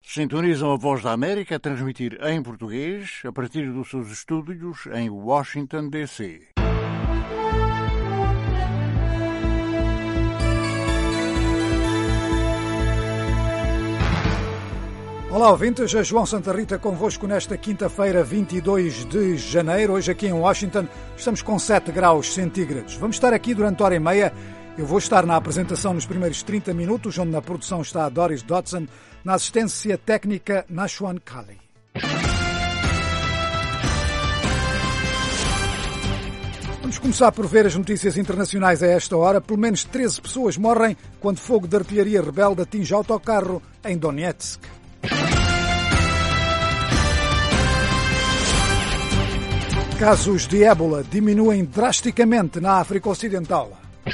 Sintonizam a Voz da América a transmitir em português a partir dos seus estúdios em Washington, D.C. Olá, ouvintes. É João Santa Rita convosco nesta quinta-feira, 22 de janeiro. Hoje aqui em Washington estamos com 7 graus centígrados. Vamos estar aqui durante hora e meia. Eu vou estar na apresentação nos primeiros 30 minutos, onde na produção está a Doris Dodson, na assistência técnica Nashwan Kali. Vamos começar por ver as notícias internacionais a esta hora. Pelo menos 13 pessoas morrem quando fogo de artilharia rebelde atinge autocarro em Donetsk. Casos de ébola diminuem drasticamente na África Ocidental.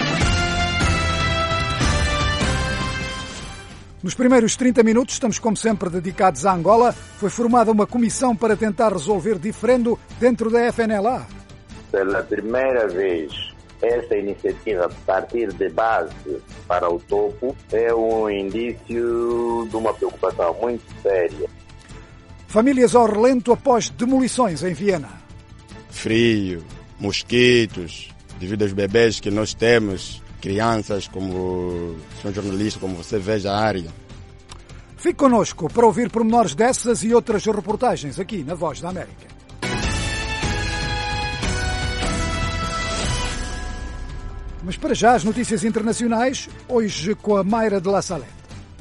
Nos primeiros 30 minutos estamos, como sempre, dedicados à Angola. Foi formada uma comissão para tentar resolver diferendo dentro da FNLA. Pela primeira vez, essa iniciativa partir de base para o topo é um indício de uma preocupação muito séria. Famílias ao relento após demolições em Viena. Frio, mosquitos, devido aos bebês que nós temos, crianças, como são jornalistas, como você vê a área. Fique connosco para ouvir pormenores dessas e outras reportagens aqui na Voz da América. Mas para já as notícias internacionais, hoje com a Mayra de La Salette.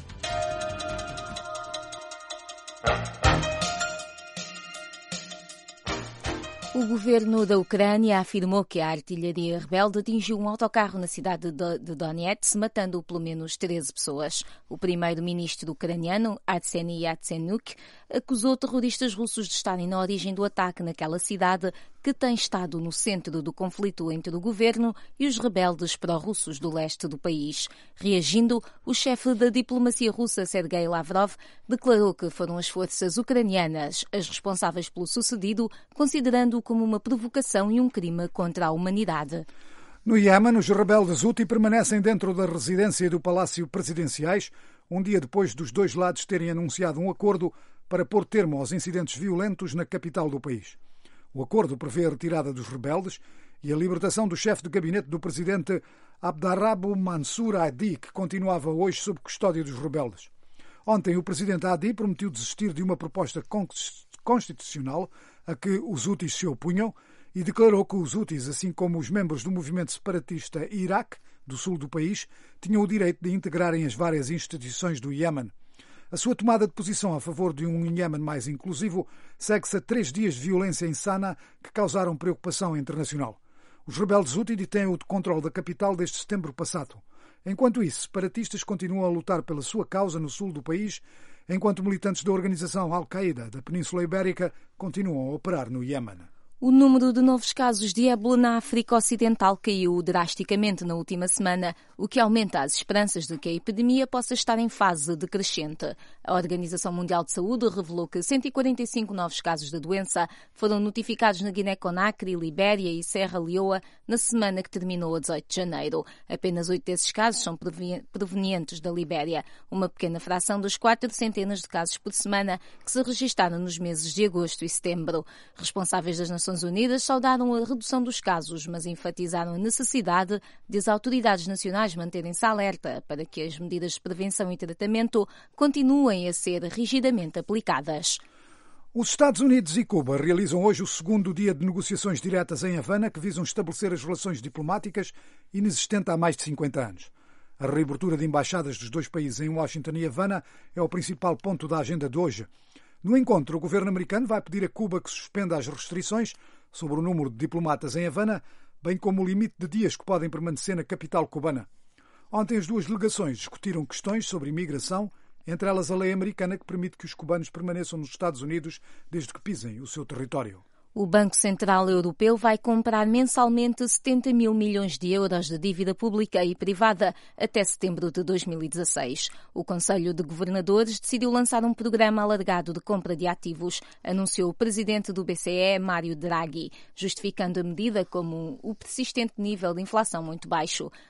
O governo da Ucrânia afirmou que a artilharia rebelde atingiu um autocarro na cidade de Donetsk, matando pelo menos 13 pessoas. O primeiro-ministro ucraniano, Arseniy Yatsenyuk, acusou terroristas russos de estarem na origem do ataque naquela cidade, que tem estado no centro do conflito entre o governo e os rebeldes pró-russos do leste do país. Reagindo, o chefe da diplomacia russa, Sergei Lavrov, declarou que foram as forças ucranianas as responsáveis pelo sucedido, considerando-o como uma provocação e um crime contra a humanidade. No Iêmen, os rebeldes Houthi permanecem dentro da residência do Palácio Presidenciais, um dia depois dos dois lados terem anunciado um acordo para pôr termo aos incidentes violentos na capital do país. O acordo prevê a retirada dos rebeldes e a libertação do chefe de gabinete do presidente Abdrabbuh Mansur Hadi, que continuava hoje sob custódia dos rebeldes. Ontem, o presidente Hadi prometeu desistir de uma proposta constitucional a que os Houthis se opunham e declarou que os Houthis, assim como os membros do movimento separatista Iraque, do sul do país, tinham o direito de integrarem as várias instituições do Iêmen. A sua tomada de posição a favor de um Iêmen mais inclusivo segue-se a 3 dias de violência em Sanaa que causaram preocupação internacional. Os rebeldes Houthi detêm o controle da capital desde setembro passado. Enquanto isso, separatistas continuam a lutar pela sua causa no sul do país, enquanto militantes da organização Al-Qaeda da Península Ibérica continuam a operar no Iêmen. O número de novos casos de ébola na África Ocidental caiu drasticamente na última semana, o que aumenta as esperanças de que a epidemia possa estar em fase decrescente. A Organização Mundial de Saúde revelou que 145 novos casos da doença foram notificados na Guiné-Conakry, Libéria e Serra Leoa na semana que terminou a 18 de janeiro. Apenas 8 desses casos são provenientes da Libéria, uma pequena fração dos 4 centenas de casos por semana que se registaram nos meses de agosto e setembro. Responsáveis das Nações Unidas saudaram a redução dos casos, mas enfatizaram a necessidade de as autoridades nacionais manterem-se alerta para que as medidas de prevenção e tratamento continuem a ser rigidamente aplicadas. Os Estados Unidos e Cuba realizam hoje o segundo dia de negociações diretas em Havana que visam estabelecer as relações diplomáticas inexistentes há mais de 50 anos. A reabertura de embaixadas dos dois países em Washington e Havana é o principal ponto da agenda de hoje. No encontro, o governo americano vai pedir a Cuba que suspenda as restrições sobre o número de diplomatas em Havana, bem como o limite de dias que podem permanecer na capital cubana. Ontem, as duas delegações discutiram questões sobre imigração, entre elas a lei americana que permite que os cubanos permaneçam nos Estados Unidos desde que pisem o seu território. O Banco Central Europeu vai comprar mensalmente 70 mil milhões de euros de dívida pública e privada até setembro de 2016. O Conselho de Governadores decidiu lançar um programa alargado de compra de ativos, anunciou o presidente do BCE, Mário Draghi, justificando a medida como o persistente nível de inflação muito baixo.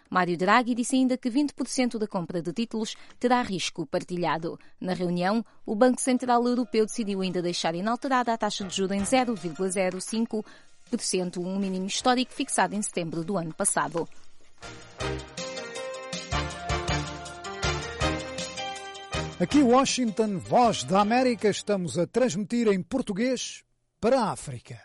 Mário Draghi disse ainda que 20% da compra de títulos terá risco partilhado. Na reunião, o Banco Central Europeu decidiu ainda deixar inalterada a taxa de juros em 0,05%, um mínimo histórico fixado em setembro do ano passado. Aqui Washington, Voz da América, estamos a transmitir em português para a África.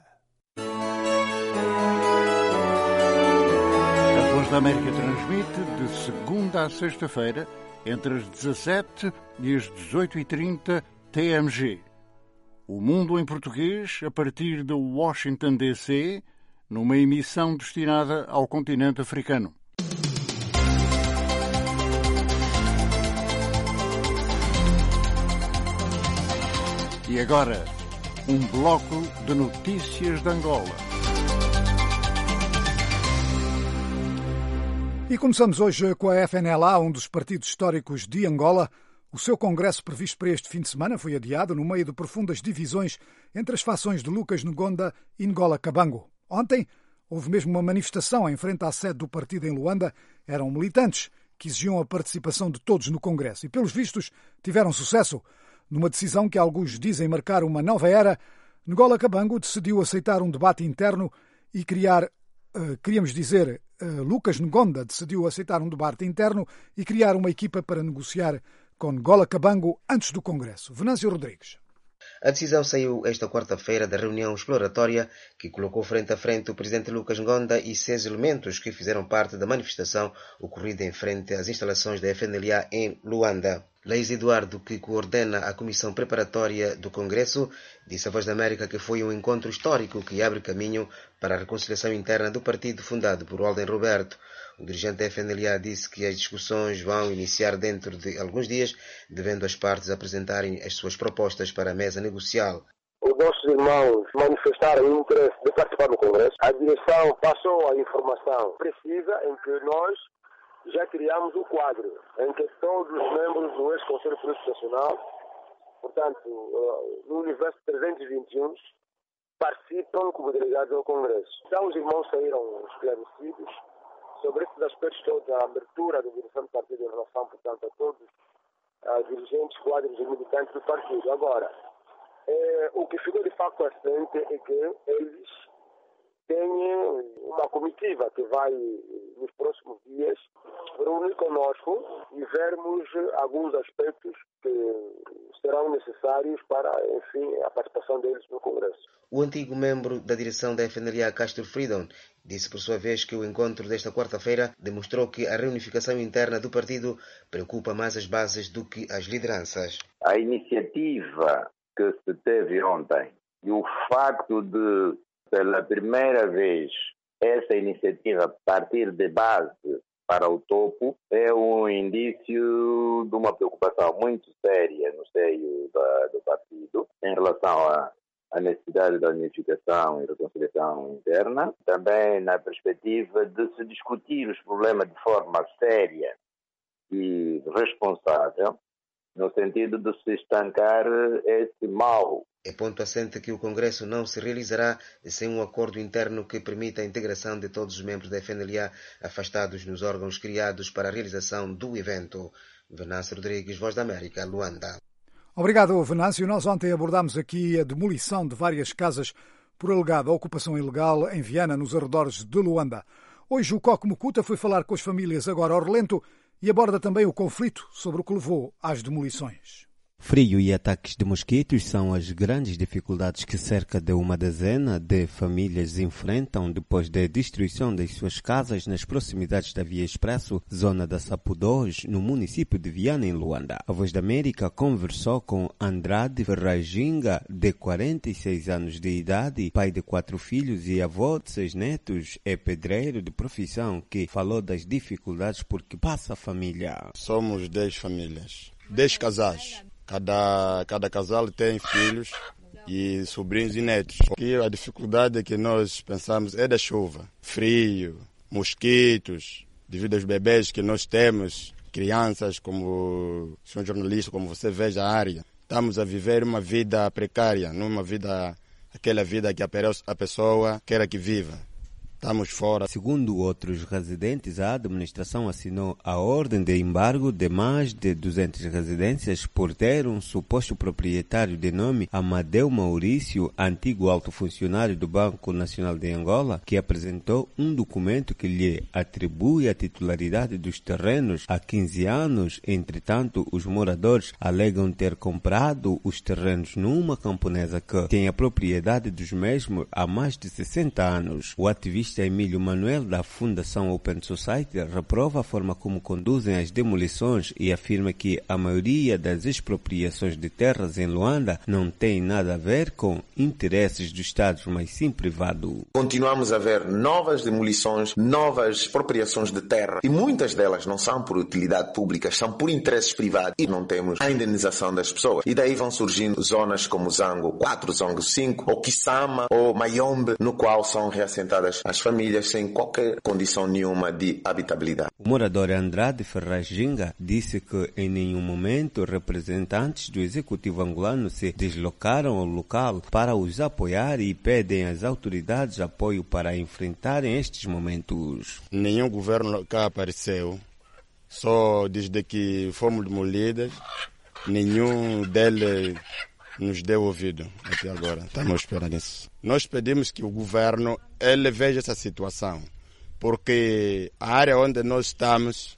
A Voz da América transmite de segunda a sexta-feira, entre as 17 e as 18h30 TMG. O Mundo em Português, a partir de Washington, D.C., numa emissão destinada ao continente africano. E agora, um bloco de notícias de Angola. E começamos hoje com a FNLA, um dos partidos históricos de Angola. O seu congresso previsto para este fim de semana foi adiado no meio de profundas divisões entre as fações de Lucas Ngonda e Ngola Kabango. Ontem houve mesmo uma manifestação em frente à sede do partido em Luanda. Eram militantes que exigiam a participação de todos no congresso e, pelos vistos, tiveram sucesso. Numa decisão que alguns dizem marcar uma nova era, Ngola Kabango decidiu aceitar um debate interno e Lucas Ngonda decidiu aceitar um debate interno e criar uma equipa para negociar com Ngola Kabango antes do Congresso. Venâncio Rodrigues. A decisão saiu esta quarta-feira da reunião exploratória que colocou frente a frente o presidente Lucas Ngonda e 6 elementos que fizeram parte da manifestação ocorrida em frente às instalações da FNLA em Luanda. Leis Eduardo, que coordena a comissão preparatória do Congresso, disse à Voz da América que foi um encontro histórico que abre caminho para a reconciliação interna do partido fundado por Walden Roberto. O dirigente da FNLA disse que as discussões vão iniciar dentro de alguns dias, devendo as partes apresentarem as suas propostas para a mesa negocial. Os nossos irmãos manifestaram o interesse de participar do Congresso. A direção passou a informação precisa em que nós já criamos um quadro em que todos os membros do ex-Conselho Político Nacional, portanto, no universo 321, participam como delegados ao Congresso. Então os irmãos saíram esclarecidos sobre esses aspectos todos, a abertura da direção do partido em relação, portanto, a todos os dirigentes, quadros e militantes do partido. Agora, o que ficou de facto assente é que eles têm uma comitiva que vai, nos próximos dias, reunir conosco e vermos alguns aspectos que serão necessários para, enfim, a participação deles no Congresso. O antigo membro da direção da FNLA, Castro Freedom, disse por sua vez que o encontro desta quarta-feira demonstrou que a reunificação interna do partido preocupa mais as bases do que as lideranças. A iniciativa que se teve ontem e o facto de, pela primeira vez, essa iniciativa partir de base para o topo é um indício de uma preocupação muito séria no seio do partido em relação à necessidade da unificação e reconciliação interna, também na perspectiva de se discutir os problemas de forma séria e responsável, no sentido de se estancar esse mal. É ponto assente que o Congresso não se realizará sem um acordo interno que permita a integração de todos os membros da FNLA afastados nos órgãos criados para a realização do evento. Venâncio Rodrigues, Voz da América, Luanda. Obrigado, Venâncio. Nós ontem abordámos aqui a demolição de várias casas por alegada ocupação ilegal em Viana, nos arredores de Luanda. Hoje o Coque Mucuta foi falar com as famílias agora ao relento e aborda também o conflito sobre o que levou às demolições. Frio e ataques de mosquitos são as grandes dificuldades que cerca de uma dezena de famílias enfrentam depois da destruição das suas casas nas proximidades da Via Expresso, zona da Sapudós, no município de Viana, em Luanda. A Voz da América conversou com Andrade Ferrajinga, de 46 anos de idade, pai de 4 filhos e avô de 6 netos, é pedreiro de profissão, que falou das dificuldades por que passa a família. Somos 10 famílias, 10 casais. Cada casal tem filhos e sobrinhos e netos. E a dificuldade que nós pensamos é da chuva, frio, mosquitos, devido aos bebês que nós temos, crianças, como são jornalistas, como você vê a área. Estamos a viver uma vida precária, não uma vida, aquela vida que a pessoa quer que viva. estamos fora. Segundo outros residentes, a administração assinou a ordem de embargo de mais de 200 residências por ter um suposto proprietário de nome Amadeu Maurício, antigo alto funcionário do Banco Nacional de Angola, que apresentou um documento que lhe atribui a titularidade dos terrenos há 15 anos. Entretanto, os moradores alegam ter comprado os terrenos numa camponesa que tem a propriedade dos mesmos há mais de 60 anos. O ativista Emílio Manuel, da Fundação Open Society, reprova a forma como conduzem as demolições e afirma que a maioria das expropriações de terras em Luanda não tem nada a ver com interesses do Estado, mas sim privado. Continuamos a ver novas demolições, novas expropriações de terra e muitas delas não são por utilidade pública, são por interesses privados e não temos a indenização das pessoas. E daí vão surgindo zonas como Zango 4, Zango 5, ou Kisama, ou Mayombe, no qual são reassentadas as famílias sem qualquer condição nenhuma de habitabilidade. O morador Andrade Ferraz Ginga disse que em nenhum momento representantes do executivo angolano se deslocaram ao local para os apoiar e pedem às autoridades apoio para enfrentarem estes momentos. Nenhum governo cá apareceu, só desde que fomos demolidas, nenhum deles nos deu ouvido até agora. Estamos esperando isso. Nós pedimos que o governo ele veja essa situação, porque a área onde nós estamos,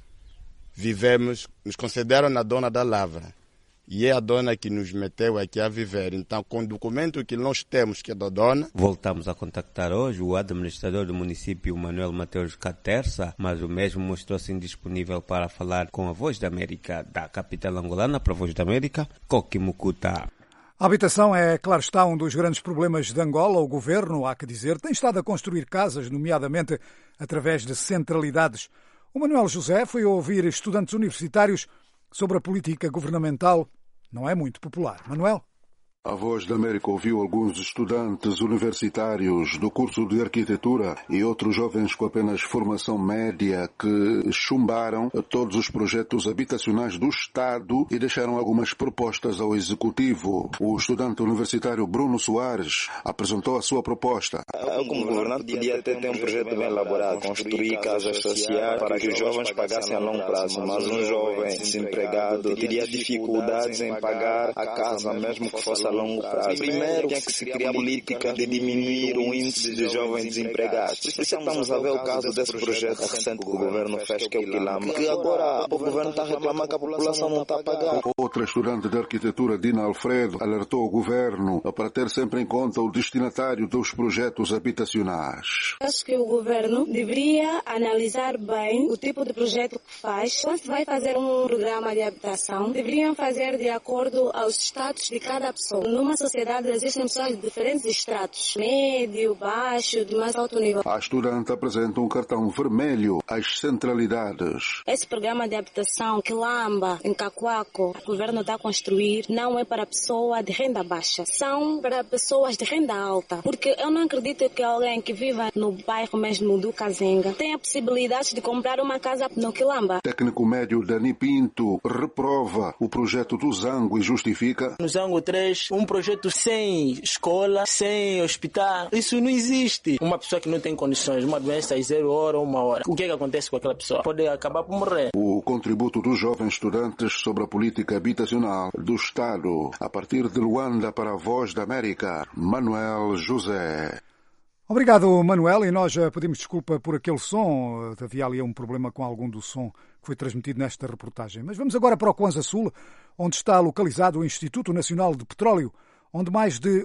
vivemos, nos consideram a dona da lavra. E é a dona que nos meteu aqui a viver. Então, com o documento que nós temos, que é da dona... Voltamos a contactar hoje o administrador do município, Manuel Mateus Caterça, mas o mesmo mostrou-se indisponível para falar com a Voz da América, da capital angolana para a Voz da América, Coqui Mucuta. A habitação é, claro está, um dos grandes problemas de Angola. O governo, há que dizer, tem estado a construir casas, nomeadamente através de centralidades. O Manuel José foi ouvir estudantes universitários sobre a política governamental. Não é muito popular. Manuel? A Voz da América ouviu alguns estudantes universitários do curso de arquitetura e outros jovens com apenas formação média que chumbaram todos os projetos habitacionais do Estado e deixaram algumas propostas ao Executivo. O estudante universitário Bruno Soares apresentou a sua proposta. Eu, como governante, podia ter um projeto bem elaborado, construir casas sociais para que os jovens pagassem a longo prazo, mas um jovem desempregado teria dificuldades em pagar a casa, mesmo que fosse a longo prazo. Primeiro, tem que se criar política de diminuir o índice de jovens desempregados. Por isso estamos a ver o caso desse projeto recente que o governo fez, que é o Quilamba, que agora o governo está a reclamar que a população não está a pagar. Outra estudante de arquitetura, Dina Alfredo, alertou o governo para ter sempre em conta o destinatário dos projetos habitacionais. Acho que o governo deveria analisar bem o tipo de projeto que faz. Quando se vai fazer um programa de habitação, deveriam fazer de acordo aos status de cada pessoa. Numa sociedade existem pessoas de diferentes estratos, médio, baixo, de mais alto nível. A estudante apresenta um cartão vermelho às centralidades. Esse programa de habitação, Quilamba, em Cacoaco, o governo está a construir, não é para pessoa de renda baixa, são para pessoas de renda alta. Porque eu não acredito que alguém que viva no bairro mesmo do Kazenga tenha a possibilidade de comprar uma casa no Quilamba. O técnico médio Dani Pinto reprova o projeto do Zango e justifica. No Zango 3, um projeto sem escola, sem hospital, isso não existe. Uma pessoa que não tem condições, uma doença de 0 hora ou 1 hora, o que é que acontece com aquela pessoa? Pode acabar por morrer. O contributo dos jovens estudantes sobre a política habitacional do Estado, a partir de Luanda para a Voz da América, Manuel José. Obrigado, Manuel, e nós pedimos desculpa por aquele som. Havia ali um problema com algum do som que foi transmitido nesta reportagem. Mas vamos agora para o Kwanza Sul, onde está localizado o Instituto Nacional de Petróleo, onde mais de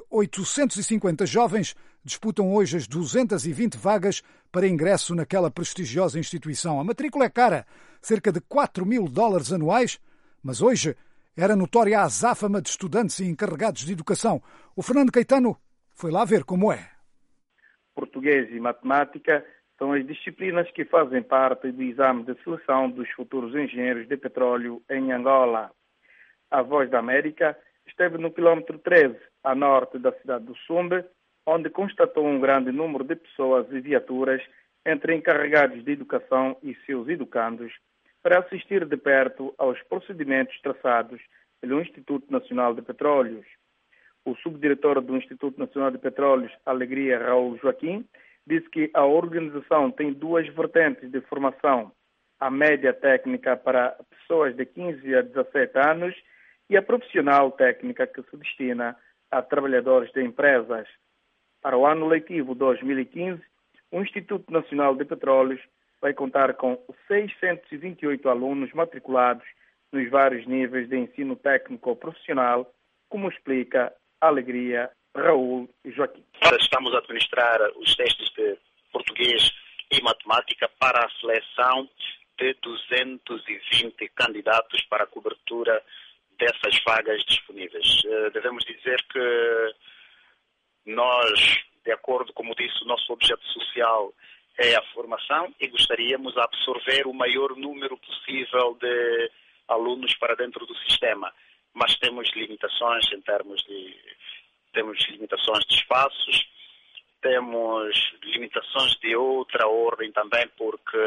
850 jovens disputam hoje as 220 vagas para ingresso naquela prestigiosa instituição. A matrícula é cara, cerca de $4.000 anuais, mas hoje era notória a azáfama de estudantes e encarregados de educação. O Fernando Caetano foi lá ver como é. Português e matemática são as disciplinas que fazem parte do exame de seleção dos futuros engenheiros de petróleo em Angola. A Voz da América esteve no quilômetro 13, a norte da cidade do Sumbe, onde constatou um grande número de pessoas e viaturas entre encarregados de educação e seus educandos para assistir de perto aos procedimentos traçados pelo Instituto Nacional de Petróleos. O subdiretor do Instituto Nacional de Petróleos, Alegria Raul Joaquim, disse que a organização tem duas vertentes de formação: a média técnica para pessoas de 15 a 17 anos e a profissional técnica, que se destina a trabalhadores de empresas. Para o ano letivo 2015, o Instituto Nacional de Petróleos vai contar com 628 alunos matriculados nos vários níveis de ensino técnico profissional, como explica a Alegria Raul e Joaquim. Estamos a administrar os testes de português e matemática para a seleção de 220 candidatos para a cobertura dessas vagas disponíveis. Devemos dizer que nós, de acordo, como disse, o nosso objeto social é a formação e gostaríamos de absorver o maior número possível de alunos para dentro do sistema, mas temos limitações em termos de... Temos limitações de espaços, temos limitações de outra ordem também, porque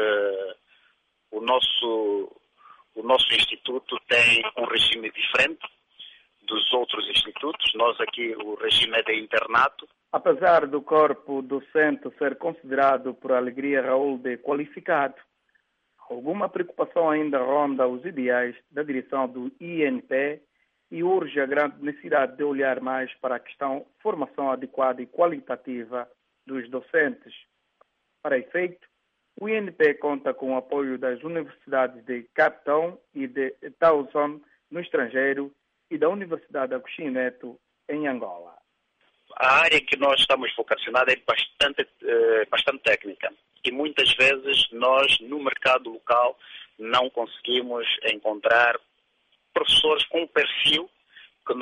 o nosso instituto tem um regime diferente dos outros institutos. Nós aqui, o regime é de internato. Apesar do corpo docente ser considerado por Alegria Raul de qualificado, alguma preocupação ainda ronda os ideais da direção do INPE e urge a grande necessidade de olhar mais para a questão formação adequada e qualitativa dos docentes. Para efeito, o INPE conta com o apoio das universidades de Cape Town e de Towson, no estrangeiro, e da Universidade Agostinho Neto, em Angola. A área que nós estamos vocacionados é bastante técnica e muitas vezes nós, no mercado local, não conseguimos encontrar professores com o perfil que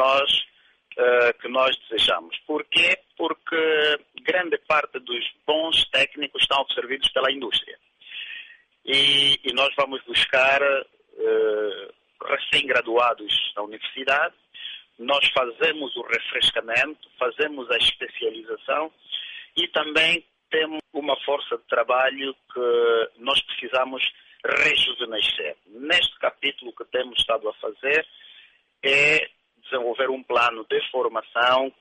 nós desejamos. Porquê? Porque grande parte dos bons técnicos estão absorvidos pela indústria. E nós vamos buscar recém-graduados da universidade, nós fazemos o refrescamento, fazemos a especialização e também temos uma força de trabalho que nós precisamos rejuvenescer. Neste capítulo, o que temos estado a fazer é desenvolver um plano de formação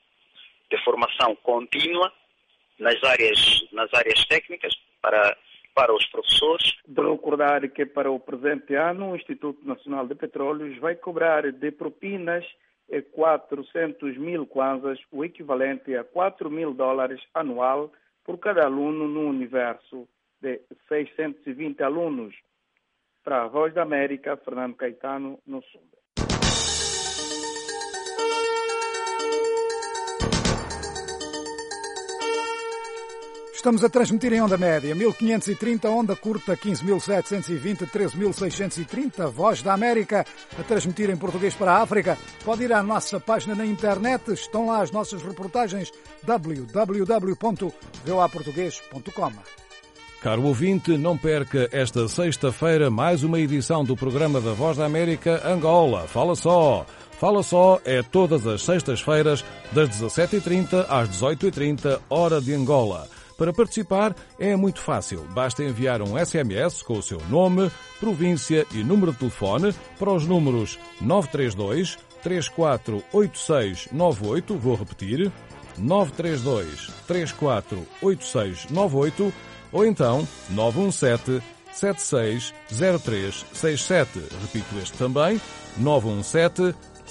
contínua nas áreas técnicas para os professores. De recordar que para o presente ano o Instituto Nacional de Petróleos vai cobrar de propinas 400 mil kwanzas, o equivalente a $4.000 anual, por cada aluno no universo de 620 alunos. Para a Voz da América, Fernando Caetano, no Sul. Estamos a transmitir em onda média 1530, onda curta 15.720, 13.630, Voz da América, a transmitir em português para a África. Pode ir à nossa página na internet, estão lá as nossas reportagens, www.voaportugues.com. Caro ouvinte, não perca esta sexta-feira mais uma edição do programa da Voz da América Angola. Fala só! Fala só é todas as sextas-feiras, das 17h30 às 18h30, hora de Angola. Para participar é muito fácil. Basta enviar um SMS com o seu nome, província e número de telefone para os números 932 348698, vou repetir, 932 348698, ou então 917 760367. Repito este também, 917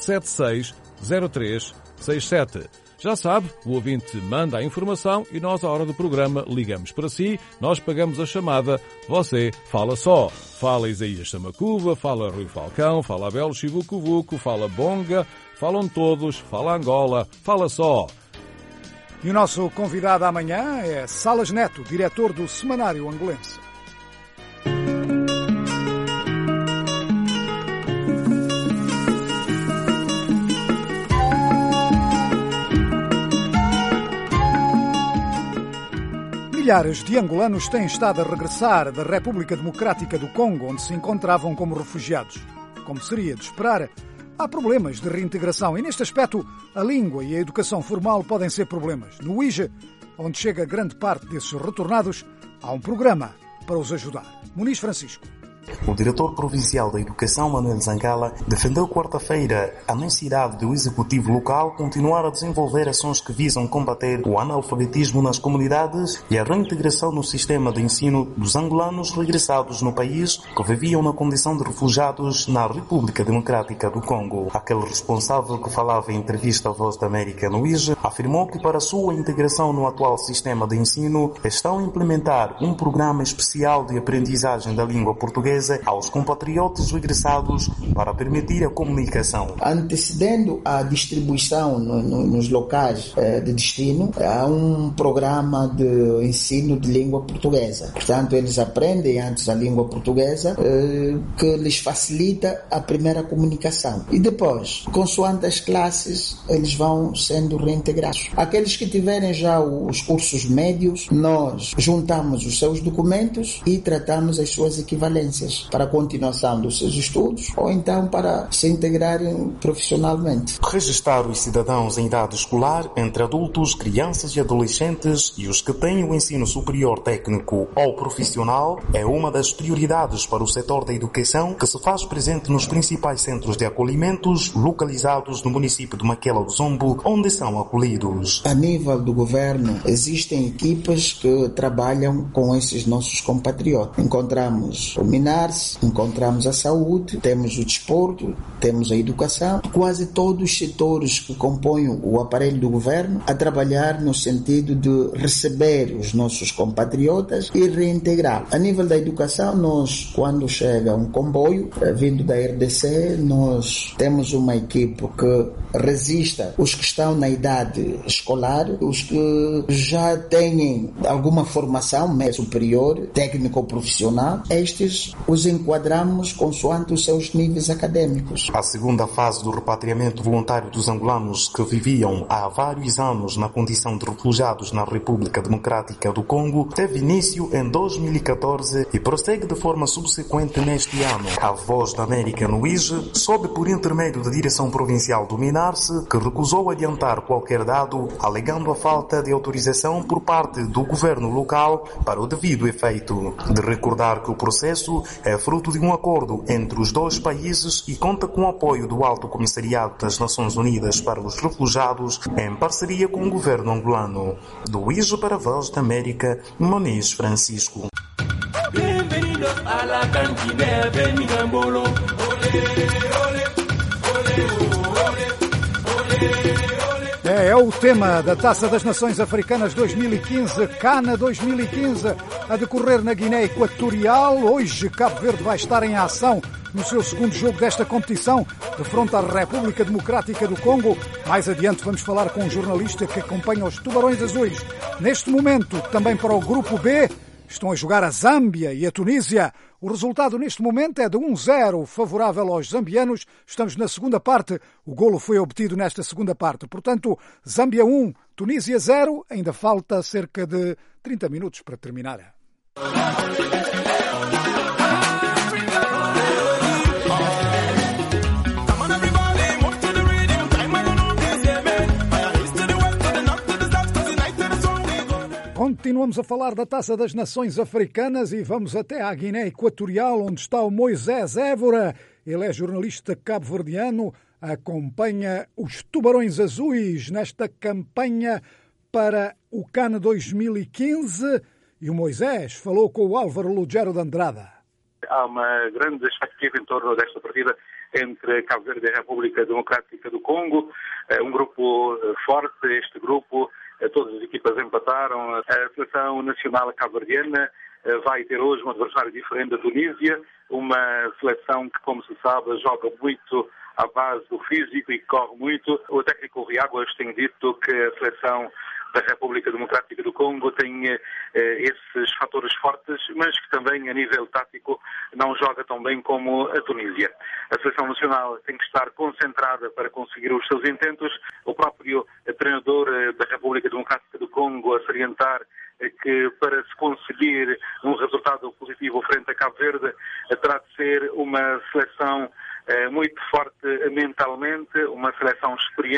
760367. Já sabe, o ouvinte manda a informação e nós, à hora do programa, ligamos para si, nós pagamos a chamada, você fala só. Fala Isaías Samacuva, fala Rui Falcão, fala Abel Chivucovuco, fala Bonga, falam todos, fala Angola, fala só. E o nosso convidado amanhã é Salas Neto, diretor do Semanário Angolense. Milhares de angolanos têm estado a regressar da República Democrática do Congo, onde se encontravam como refugiados. Como seria de esperar, há problemas de reintegração e, neste aspecto, a língua e a educação formal podem ser problemas. No UIGE, onde chega grande parte desses retornados, há um programa para os ajudar. Muniz Francisco. O diretor provincial da Educação, Manuel Zangala, defendeu quarta-feira a necessidade do executivo local continuar a desenvolver ações que visam combater o analfabetismo nas comunidades e a reintegração no sistema de ensino dos angolanos regressados no país que viviam na condição de refugiados na República Democrática do Congo. Aquele responsável que falava em entrevista à Voz da América no IJE afirmou que para sua integração no atual sistema de ensino estão a implementar um programa especial de aprendizagem da língua portuguesa aos compatriotas regressados para permitir a comunicação. Antecedendo a distribuição nos locais de destino, há um programa de ensino de língua portuguesa. Portanto, eles aprendem antes a língua portuguesa, que lhes facilita a primeira comunicação. E depois, consoante as classes, eles vão sendo reintegrados. Aqueles que tiverem já os cursos médios, nós juntamos os seus documentos e tratamos as suas equivalências para a continuação dos seus estudos ou então para se integrarem profissionalmente. Registar os cidadãos em idade escolar entre adultos, crianças e adolescentes e os que têm o ensino superior técnico ou profissional é uma das prioridades para o setor da educação que se faz presente nos principais centros de acolhimentos localizados no município de Maquela do Zombo, onde são acolhidos. A nível do governo, existem equipas que trabalham com esses nossos compatriotas. Encontramos o MINARS, encontramos a saúde, temos o desporto, temos a educação, quase todos os setores que compõem o aparelho do governo a trabalhar no sentido de receber os nossos compatriotas e reintegrá-los. A nível da educação, nós, quando chega um comboio vindo da RDC, nós temos uma equipe que resista os que estão na idade escolar, os que já têm alguma formação média superior, técnico ou profissional, estes os enquadramos consoante os seus níveis acadêmicos. A segunda fase do repatriamento voluntário dos angolanos que viviam há vários anos na condição de refugiados na República Democrática do Congo teve início em 2014 e prossegue de forma subsequente neste ano. A Voz da América no IJE soube por intermédio da Direção Provincial do MINARS, que recusou adiantar qualquer dado, alegando a falta de autorização por parte do governo local para o devido efeito. De recordar que o processo é fruto de um acordo entre os dois países e conta com o apoio do Alto Comissariado das Nações Unidas para os Refugiados, em parceria com o governo angolano. Do IJE para a Voz da América, Muniz Francisco. Bienvenidos a la cantina Benigambolo. É o tema da Taça das Nações Africanas 2015, Cana 2015, a decorrer na Guiné Equatorial. Hoje, Cabo Verde vai estar em ação no seu segundo jogo desta competição, de fronte à República Democrática do Congo. Mais adiante vamos falar com um jornalista que acompanha os Tubarões Azuis. Neste momento, também para o Grupo B, estão a jogar a Zâmbia e a Tunísia. O resultado neste momento é de 1-0 favorável aos zambianos. Estamos na segunda parte. O golo foi obtido nesta segunda parte. Portanto, Zâmbia 1, Tunísia 0. Ainda falta cerca de 30 minutos para terminar. Continuamos a falar da Taça das Nações Africanas e vamos até à Guiné Equatorial, onde está o Moisés Évora. Ele é jornalista cabo-verdiano, acompanha os Tubarões Azuis nesta campanha para o CAN 2015 e o Moisés falou com o Álvaro Lugero de Andrada. Há uma grande expectativa em torno desta partida entre Cabo Verde e a República Democrática do Congo. Um grupo forte, este grupo, todas as equipas empataram. A seleção nacional cabo-verdiana vai ter hoje um adversário diferente da Tunísia, uma seleção que, como se sabe, joga muito à base do físico e corre muito. O técnico Rui Águas tem dito que a seleção da República Democrática do Congo tem esses fatores fortes, mas que também a nível tático não joga tão bem como a Tunísia. A seleção nacional tem que estar concentrada para conseguir os seus intentos. O próprio treinador da República Democrática do Congo a salientar que para se conseguir um resultado positivo frente a Cabo Verde terá de ser uma seleção muito forte mentalmente, uma seleção experiente,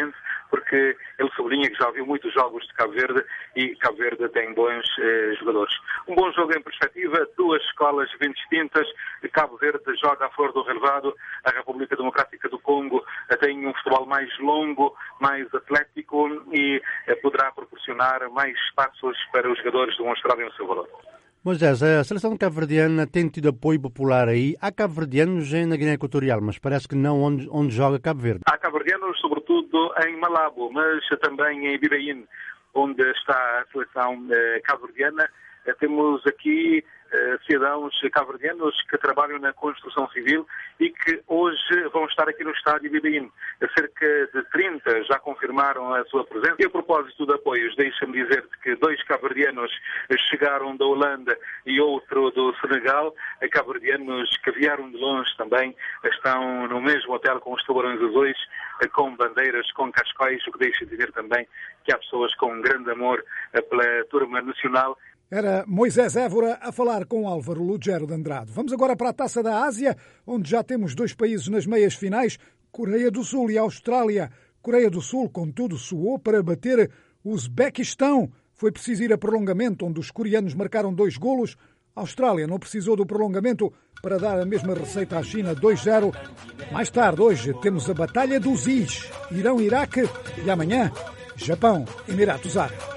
porque ele sublinha que já viu muitos jogos de Cabo Verde e Cabo Verde tem bons jogadores. Um bom jogo em perspectiva, duas escolas bem distintas. Cabo Verde joga a flor do relevado, a República Democrática do Congo tem um futebol mais longo, mais atlético e poderá proporcionar mais espaços para os jogadores demonstrarem o seu valor. Moisés, a seleção cabo-verdiana tem tido apoio popular aí. Há cabo-verdianos na Guiné Equatorial, mas parece que não onde joga Cabo Verde. Há cabo-verdianos, sobretudo em Malabo, mas também em Bibaín, onde está a seleção cabo-verdiana. Temos aqui cidadãos cabo-verdianos que trabalham na construção civil e que hoje vão estar aqui no estádio Bibaín. Cerca de 30 já confirmaram a sua presença. E a propósito de apoios, deixa-me dizer-te que 2 cabo-verdianos chegaram da Holanda e outro do Senegal. Cabo-verdianos que vieram de longe também estão no mesmo hotel com os tubarões azuis, com bandeiras, com cascóis, o que deixa de dizer também que há pessoas com um grande amor pela turma nacional. Era Moisés Évora a falar com Álvaro Lugero de Andrade. Vamos agora para a Taça da Ásia, onde já temos 2 países nas meias finais, Coreia do Sul e Austrália. Coreia do Sul, contudo, suou para bater o Uzbequistão. Foi preciso ir a prolongamento, onde os coreanos marcaram 2 golos. A Austrália não precisou do prolongamento para dar a mesma receita à China, 2-0. Mais tarde, hoje, temos a Batalha dos Is, Irão-Iraque e amanhã, Japão, Emirados Árabes.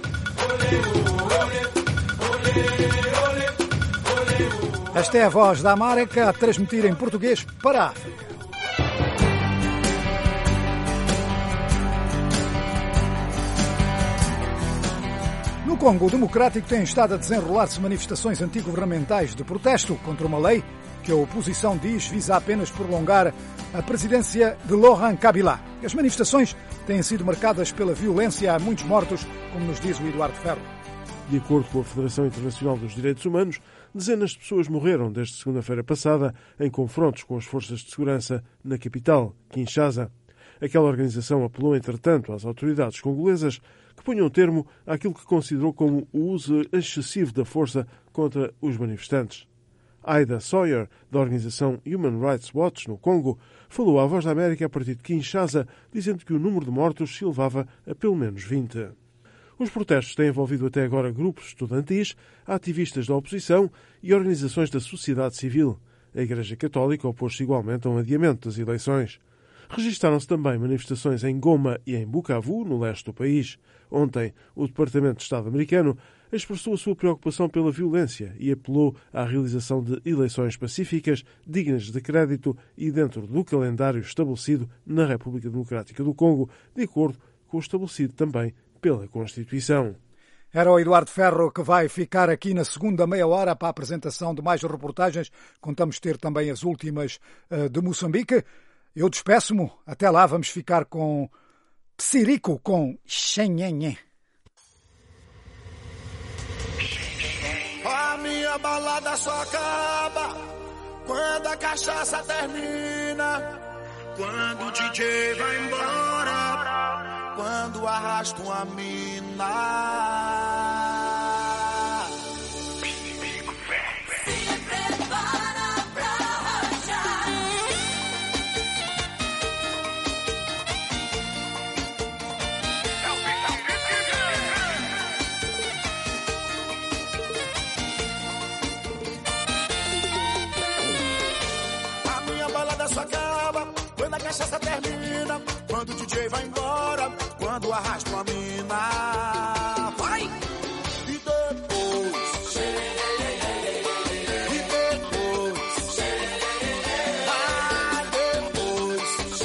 Esta é a Voz da América a transmitir em português para a África. No Congo, o Democrático tem estado a desenrolar-se manifestações antigovernamentais de protesto contra uma lei que a oposição diz visa apenas prolongar a presidência de Laurent Kabila. As manifestações têm sido marcadas pela violência, há muitos mortos, como nos diz o Eduardo Ferro. De acordo com a Federação Internacional dos Direitos Humanos, dezenas de pessoas morreram desde segunda-feira passada em confrontos com as forças de segurança na capital, Kinshasa. Aquela organização apelou, entretanto, às autoridades congolesas que ponham termo àquilo que considerou como o uso excessivo da força contra os manifestantes. Aida Sawyer, da organização Human Rights Watch no Congo, falou à Voz da América a partir de Kinshasa, dizendo que o número de mortos se elevava a pelo menos 20. Os protestos têm envolvido até agora grupos estudantis, ativistas da oposição e organizações da sociedade civil. A Igreja Católica opôs-se igualmente a um adiamento das eleições. Registaram-se também manifestações em Goma e em Bukavu, no leste do país. Ontem, o Departamento de Estado americano expressou a sua preocupação pela violência e apelou à realização de eleições pacíficas, dignas de crédito e dentro do calendário estabelecido na República Democrática do Congo, de acordo com o estabelecido também pela Constituição. Era o Eduardo Ferro que vai ficar aqui na segunda meia hora para a apresentação de mais reportagens. Contamos ter também as últimas de Moçambique. Eu despeço-me. Até lá, vamos ficar com Psirico, com Xenhenhen. A minha balada só acaba quando a cachaça termina, quando o DJ vai embora, quando arrasta uma mina. Só acaba quando a cachaça termina, quando o DJ vai embora, quando arrasta uma mina. Vai! E depois, ah, depois,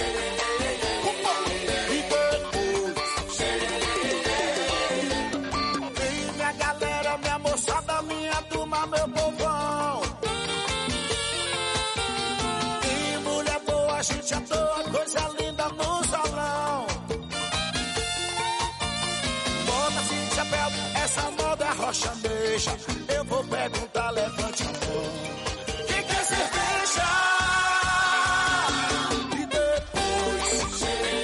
e minha galera, minha moçada, minha turma, meu povão. A gente à toa, coisa linda no salão. Bota-se de chapéu, essa moda é rochaneja. Eu vou perguntar, levante a mão. Quem quer cerveja? E depois,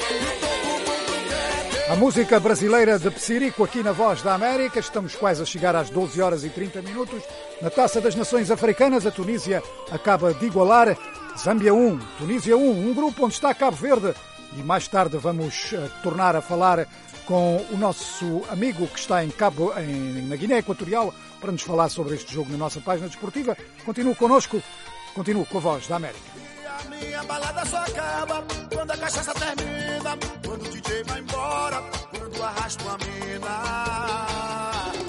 a música brasileira de Psirico aqui na Voz da América. Estamos quase a chegar às 12 horas e 30 minutos. Na Taça das Nações Africanas, a Tunísia acaba de igualar Zâmbia 1, Tunísia 1, um grupo onde está Cabo Verde E mais tarde vamos tornar a falar com o nosso amigo que está na Guiné Equatorial para nos falar sobre este jogo na nossa página desportiva. Continue connosco, continue com a Voz da América. A minha balada só acaba quando a cachaça termina, quando o DJ vai embora, quando arrasta a mina.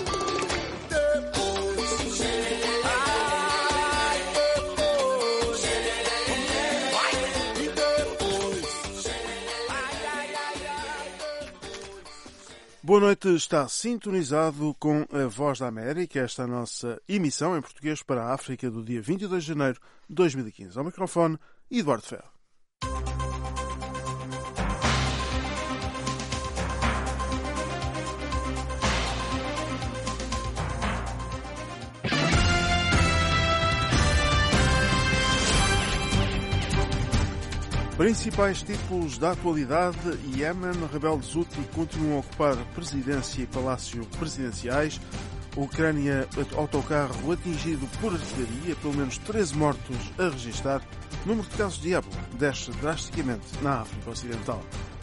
Boa noite, está sintonizado com a Voz da América, esta é a nossa emissão em português para a África do dia 22 de janeiro de 2015. Ao microfone, Eduardo Ferro. Principais títulos da atualidade: Iémen, rebeldes Houthi continuam a ocupar presidência e palácio presidenciais. Ucrânia, autocarro atingido por artilharia, pelo menos 13 mortos a registrar. Número de casos de ébola desce drasticamente na África Ocidental.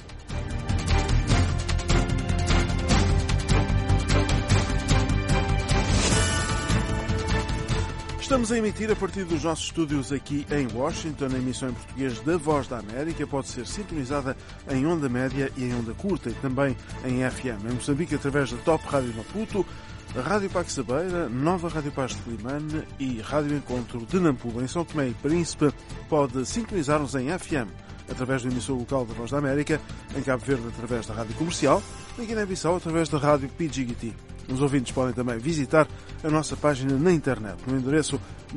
Estamos a emitir a partir dos nossos estúdios aqui em Washington. A emissão em português da Voz da América pode ser sintonizada em onda média e em onda curta e também em FM. Em Moçambique, através da Top Rádio Maputo, Rádio Paxabeira, Nova Rádio Paz de Climane e Rádio Encontro de Nampula. Em São Tomé e Príncipe, pode sintonizar-nos em FM, através do emissor local da Voz da América, em Cabo Verde, através da Rádio Comercial, em Guiné-Bissau, através da Rádio PGT. Os ouvintes podem também visitar a nossa página na internet, no endereço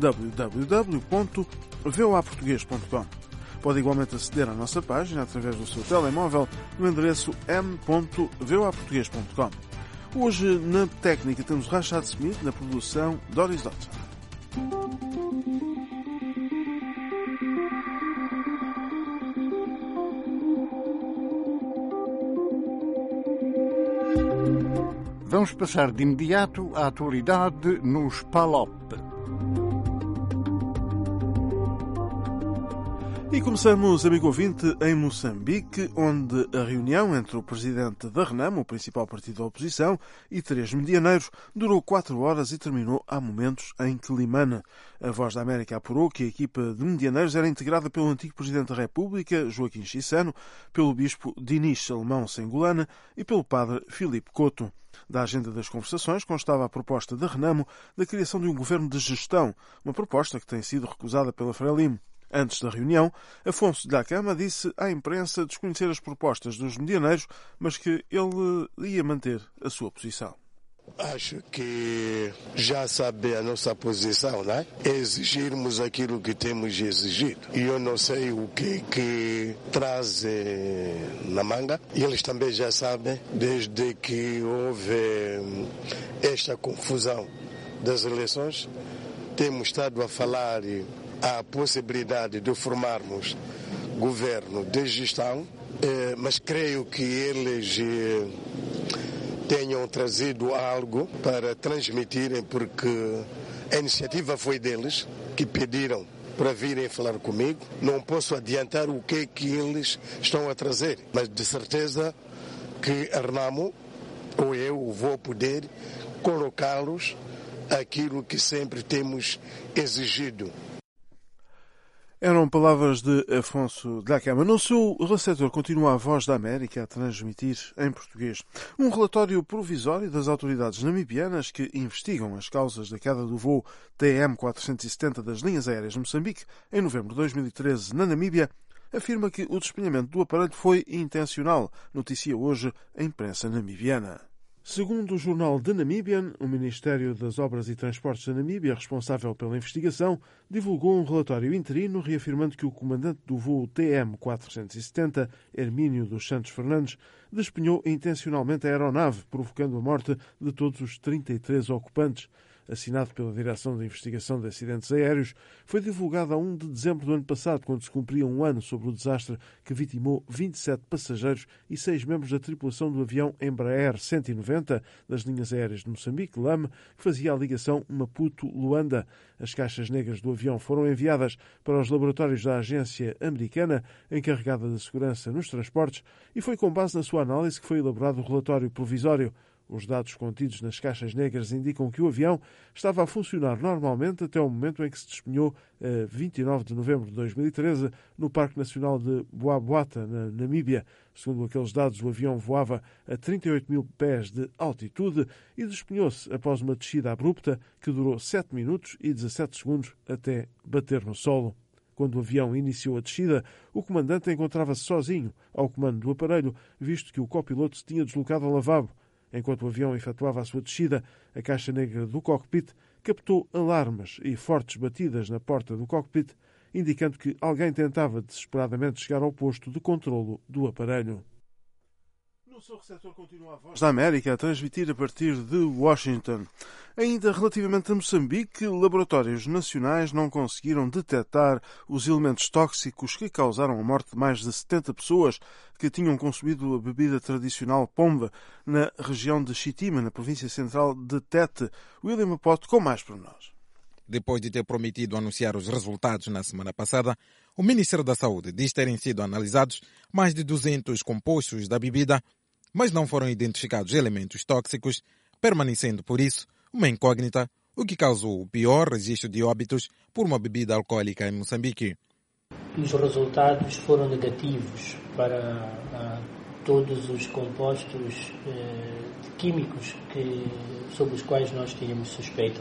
www.voaportugues.com. Pode igualmente aceder à nossa página através do seu telemóvel, no endereço m.voaportugues.com. Hoje, na técnica, temos Rashad Smith, na produção, Doris Dodson. Vamos passar de imediato à atualidade nos PALOP. E começamos, amigo ouvinte, em Moçambique, onde a reunião entre o presidente da RENAMO, o principal partido da oposição, e 3 medianeiros durou 4 horas e terminou há momentos em Quelimane. A Voz da América apurou que a equipa de medianeiros era integrada pelo antigo presidente da República, Joaquim Chissano, pelo bispo Dinis Salomão Sengulane e pelo padre Filipe Couto. Da agenda das conversações constava a proposta da RENAMO da criação de um governo de gestão, uma proposta que tem sido recusada pela Frelimo. Antes da reunião, Afonso da Cama disse à imprensa desconhecer as propostas dos medianeiros, mas que ele ia manter a sua posição. Acho que já sabe a nossa posição, não é? Exigirmos aquilo que temos exigido. E eu não sei o que traz na manga. E eles também já sabem, desde que houve esta confusão das eleições, temos estado a falar a possibilidade de formarmos governo de gestão, mas creio que eles tenham trazido algo para transmitirem, porque a iniciativa foi deles, que pediram para virem falar comigo. Não posso adiantar o que é que eles estão a trazer, mas de certeza que a RENAMO, ou eu, vou poder colocá-los aquilo que sempre temos exigido. Eram palavras de Afonso da Cama. No seu receptor continua a Voz da América a transmitir em português um relatório provisório das autoridades namibianas que investigam as causas da queda do voo TM-470 das linhas aéreas de Moçambique em novembro de 2013 na Namíbia. Afirma que o despenhamento do aparelho foi intencional, noticia hoje a imprensa namibiana. Segundo o jornal The Namibian, o Ministério das Obras e Transportes da Namíbia, responsável pela investigação, divulgou um relatório interino reafirmando que o comandante do voo TM-470, Hermínio dos Santos Fernandes, despenhou intencionalmente a aeronave, provocando a morte de todos os 33 ocupantes. assinado pela Direção de Investigação de Acidentes Aéreos, foi divulgado a 1 de dezembro do ano passado, quando se cumpria um ano sobre o desastre que vitimou 27 passageiros e 6 membros da tripulação do avião Embraer 190 das linhas aéreas de Moçambique, LAM, que fazia a ligação Maputo-Luanda. As caixas negras do avião foram enviadas para os laboratórios da agência americana encarregada da segurança nos transportes e foi com base na sua análise que foi elaborado o relatório provisório. Os dados contidos nas caixas negras indicam que o avião estava a funcionar normalmente até o momento em que se despenhou, a 29 de novembro de 2013, no Parque Nacional de Boabuata, na Namíbia. Segundo aqueles dados, o avião voava a 38 mil pés de altitude e despenhou-se após uma descida abrupta que durou 7 minutos e 17 segundos até bater no solo. Quando o avião iniciou a descida, o comandante encontrava-se sozinho ao comando do aparelho, visto que o copiloto se tinha deslocado ao lavabo. Enquanto o avião efetuava a sua descida, a caixa negra do cockpit captou alarmes e fortes batidas na porta do cockpit, indicando que alguém tentava desesperadamente chegar ao posto de controlo do aparelho. No seu receptor continua a Voz da América a transmitir a partir de Washington. Ainda relativamente a Moçambique, laboratórios nacionais não conseguiram detectar os elementos tóxicos que causaram a morte de mais de 70 pessoas que tinham consumido a bebida tradicional pomba na região de Chitima, na província central de Tete. William Apote com mais para nós. Depois de ter prometido anunciar os resultados na semana passada, o Ministério da Saúde diz terem sido analisados mais de 200 compostos da bebida, mas não foram identificados elementos tóxicos, permanecendo por isso uma incógnita, o que causou o pior registro de óbitos por uma bebida alcoólica em Moçambique. Os resultados foram negativos para todos os compostos químicos sobre os quais nós tínhamos suspeita.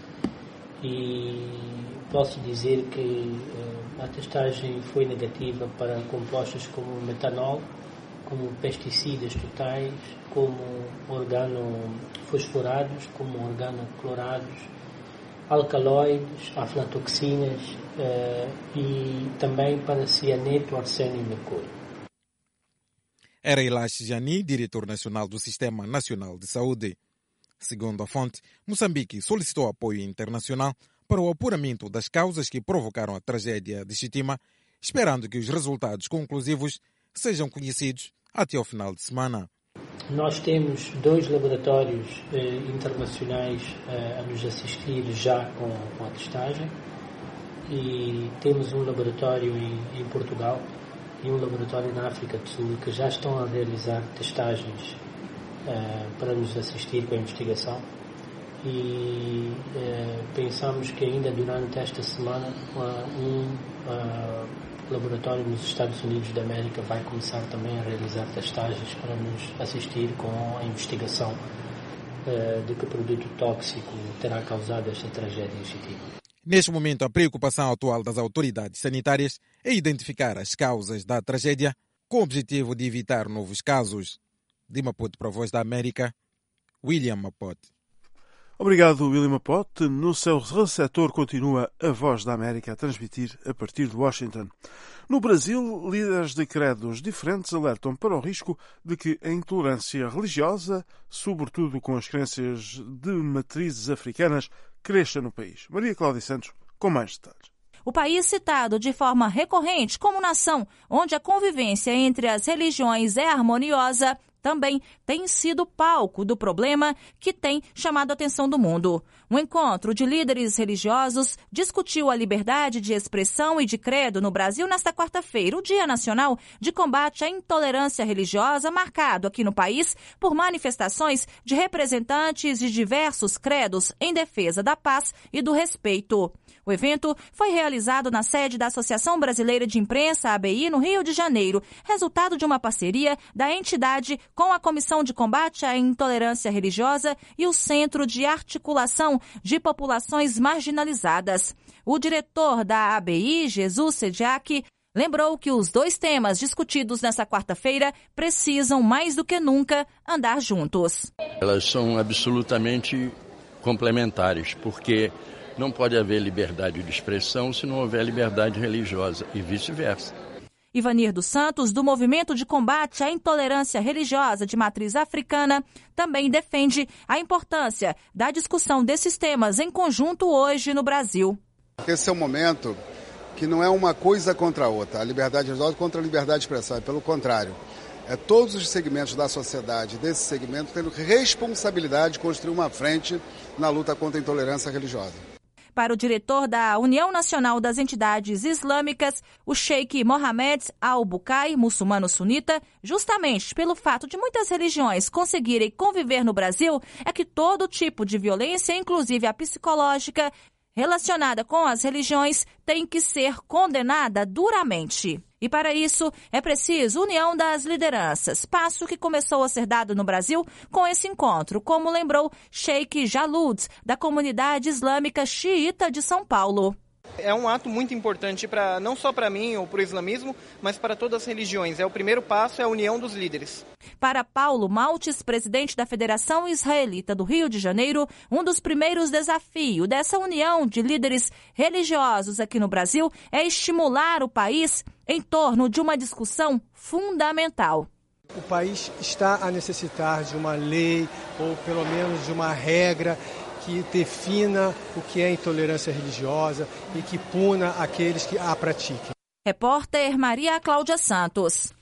E posso dizer que a testagem foi negativa para compostos como metanol, como pesticidas totais, como organofosforados, como organoclorados, alcaloides, aflatoxinas e também para cianeto, arsênio e mercúrio. Era Ilash Jani, diretor nacional do Sistema Nacional de Saúde. Segundo a fonte, Moçambique solicitou apoio internacional para o apuramento das causas que provocaram a tragédia de Chitima, esperando que os resultados conclusivos sejam conhecidos até ao final de semana. Nós temos 2 laboratórios internacionais a nos assistir já com a testagem e temos um laboratório em Portugal e um laboratório na África do Sul que já estão a realizar testagens para nos assistir com a investigação e pensamos que ainda durante esta semana laboratório nos Estados Unidos da América vai começar também a realizar testagens para nos assistir com a investigação de que produto tóxico terá causado esta tragédia em Chitima. Neste momento, a preocupação atual das autoridades sanitárias é identificar as causas da tragédia com o objetivo de evitar novos casos. De Maputo para a Voz da América, William Apote. Obrigado, William Apote. No seu receptor continua a Voz da América a transmitir a partir de Washington. No Brasil, líderes de credos diferentes alertam para o risco de que a intolerância religiosa, sobretudo com as crenças de matrizes africanas, cresça no país. Maria Cláudia Santos, com mais detalhes. O país citado de forma recorrente como nação onde a convivência entre as religiões é harmoniosa também tem sido palco do problema que tem chamado a atenção do mundo. Um encontro de líderes religiosos discutiu a liberdade de expressão e de credo no Brasil nesta quarta-feira, o Dia Nacional de Combate à Intolerância Religiosa, marcado aqui no país por manifestações de representantes de diversos credos em defesa da paz e do respeito. O evento foi realizado na sede da Associação Brasileira de Imprensa, ABI, no Rio de Janeiro, resultado de uma parceria da entidade com a Comissão de Combate à Intolerância Religiosa e o Centro de Articulação de Populações Marginalizadas. O diretor da ABI, Jesus Sediak, lembrou que os 2 temas discutidos nesta quarta-feira precisam, mais do que nunca, andar juntos. Elas são absolutamente complementares, porque não pode haver liberdade de expressão se não houver liberdade religiosa e vice-versa. Ivanir dos Santos, do Movimento de Combate à Intolerância Religiosa de Matriz Africana, também defende a importância da discussão desses temas em conjunto hoje no Brasil. Esse é um momento que não é uma coisa contra a outra, a liberdade religiosa contra a liberdade de expressão, é pelo contrário. Todos os segmentos da sociedade, desse segmento, tendo responsabilidade de construir uma frente na luta contra a intolerância religiosa. Para o diretor da União Nacional das Entidades Islâmicas, o Sheikh Mohammed Al-Bukai, muçulmano sunita, justamente pelo fato de muitas religiões conseguirem conviver no Brasil, é que todo tipo de violência, inclusive a psicológica, relacionada com as religiões, tem que ser condenada duramente. E para isso é preciso união das lideranças, passo que começou a ser dado no Brasil com esse encontro, como lembrou Sheikh Jalud, da comunidade islâmica xiita de São Paulo. É um ato muito importante não só para mim ou para o islamismo, mas para todas as religiões. O primeiro passo é a união dos líderes. Para Paulo Maltes, presidente da Federação Israelita do Rio de Janeiro, um dos primeiros desafios dessa união de líderes religiosos aqui no Brasil é estimular o país em torno de uma discussão fundamental. O país está a necessitar de uma lei ou pelo menos de uma regra que defina o que é intolerância religiosa e que puna aqueles que a pratiquem. Repórter Maria Cláudia Santos.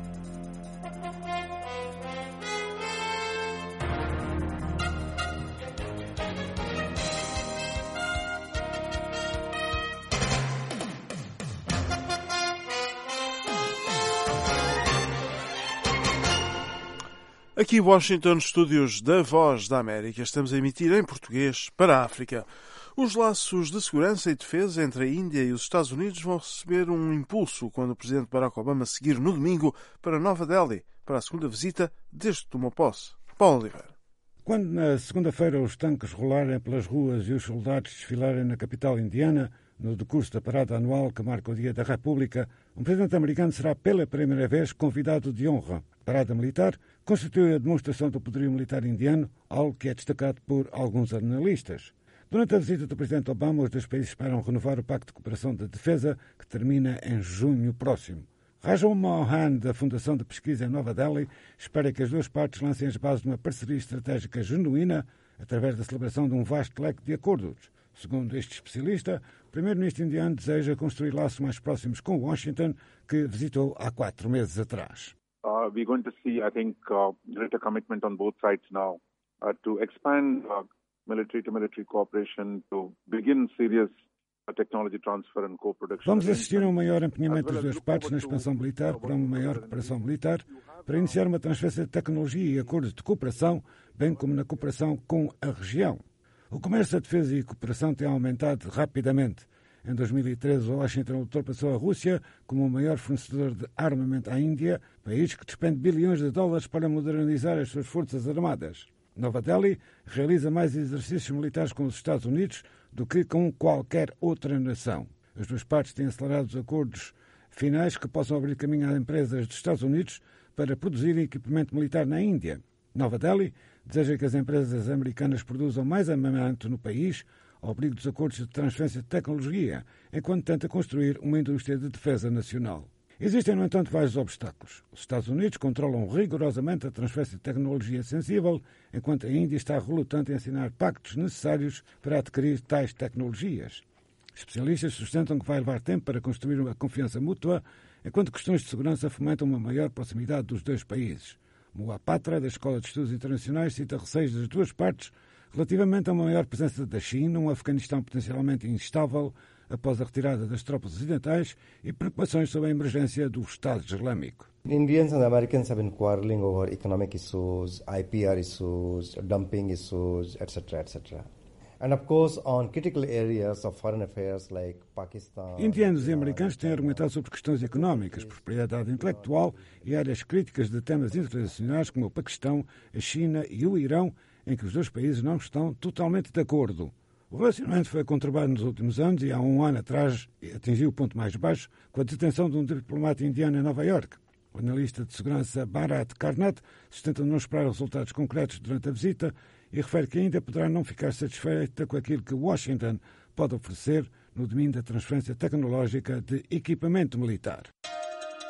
Aqui Washington, estúdios da Voz da América. Estamos a emitir em português para a África. Os laços de segurança e defesa entre a Índia e os Estados Unidos vão receber um impulso quando o presidente Barack Obama seguir no domingo para Nova Delhi, para a segunda visita desde que tomou posse. Paulo Oliveira. Quando na segunda-feira os tanques rolarem pelas ruas e os soldados desfilarem na capital indiana, no decurso da parada anual que marca o Dia da República, um presidente americano será pela primeira vez convidado de honra. A parada militar constitui a demonstração do poderio militar indiano, algo que é destacado por alguns analistas. Durante a visita do presidente Obama, os dois países esperam renovar o Pacto de Cooperação de Defesa, que termina em junho próximo. Rajul Mohan, da Fundação de Pesquisa em Nova Delhi, espera que as duas partes lancem as bases de uma parceria estratégica genuína através da celebração de um vasto leque de acordos. Segundo este especialista, o primeiro-ministro indiano deseja construir laços mais próximos com Washington, que visitou há 4 meses atrás. We're going to see, I think, greater commitment on both sides now to expand military-to-military cooperation, to begin serious technology transfer and co-production. Vamos assistir a um maior empenhamento das duas partes na expansão militar para uma maior cooperação militar, para iniciar uma transferência de tecnologia e acordos de cooperação, bem como na cooperação com a região. O comércio, a defesa e a cooperação têm aumentado rapidamente. Em 2013, Washington ultrapassou a Rússia como o maior fornecedor de armamento à Índia, país que despende bilhões de dólares para modernizar as suas forças armadas. Nova Delhi realiza mais exercícios militares com os Estados Unidos do que com qualquer outra nação. As duas partes têm acelerado os acordos finais que possam abrir caminho às empresas dos Estados Unidos para produzirem equipamento militar na Índia. Nova Delhi deseja que as empresas americanas produzam mais armamento no país, ao abrigo dos acordos de transferência de tecnologia, enquanto tenta construir uma indústria de defesa nacional. Existem, no entanto, vários obstáculos. Os Estados Unidos controlam rigorosamente a transferência de tecnologia sensível, enquanto a Índia está relutante em assinar pactos necessários para adquirir tais tecnologias. Especialistas sustentam que vai levar tempo para construir uma confiança mútua, enquanto questões de segurança fomentam uma maior proximidade dos dois países. Moa Patra, da Escola de Estudos Internacionais, cita receios das duas partes relativamente a uma maior presença da China, um Afeganistão potencialmente instável após a retirada das tropas ocidentais e preocupações sobre a emergência do Estado Islâmico. Indians and Americans have been quarreling over economic issues, IPR issues, dumping issues, etc., etc. And of course, on critical areas of foreign affairs like Pakistan. Indianos e americanos têm argumentado sobre questões económicas, propriedade intelectual e áreas críticas de temas internacionais como o Paquistão, a China e o Irão, em que os dois países não estão totalmente de acordo. O relacionamento foi conturbado nos últimos anos e há um ano atrás atingiu o ponto mais baixo com a detenção de um diplomata indiano em Nova Iorque. O analista de segurança Bharat Karnat sustenta não esperar resultados concretos durante a visita e refere que ainda poderá não ficar satisfeita com aquilo que Washington pode oferecer no domínio da transferência tecnológica de equipamento militar.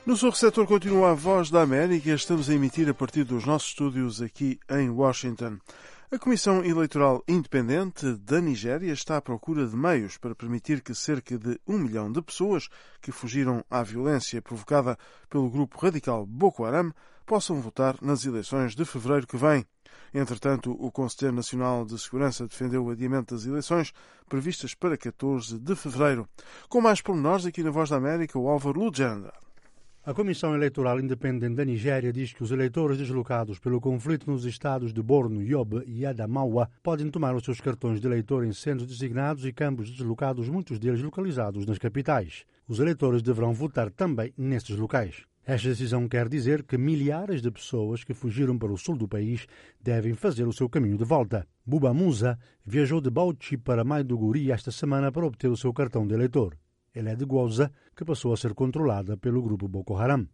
No seu receptor continua a Voz da América. Estamos a emitir a partir dos nossos estúdios aqui em Washington. A Comissão Eleitoral Independente da Nigéria está à procura de meios para permitir que cerca de 1 milhão de pessoas que fugiram à violência provocada pelo grupo radical Boko Haram possam votar nas eleições de fevereiro que vem. Entretanto, o Conselho Nacional de Segurança defendeu o adiamento das eleições previstas para 14 de fevereiro. Com mais pormenores aqui na Voz da América, o Álvaro Lugenda. A Comissão Eleitoral Independente da Nigéria diz que os eleitores deslocados pelo conflito nos estados de Borno, Yobe e Adamawa podem tomar os seus cartões de eleitor em centros designados e campos deslocados, muitos deles localizados nas capitais. Os eleitores deverão votar também nestes locais. Esta decisão quer dizer que milhares de pessoas que fugiram para o sul do país devem fazer o seu caminho de volta. Buba Musa viajou de Bauchi para Maiduguri esta semana para obter o seu cartão de eleitor. Ele é de Gwoza, que passou a ser controlada pelo grupo Boko Haram.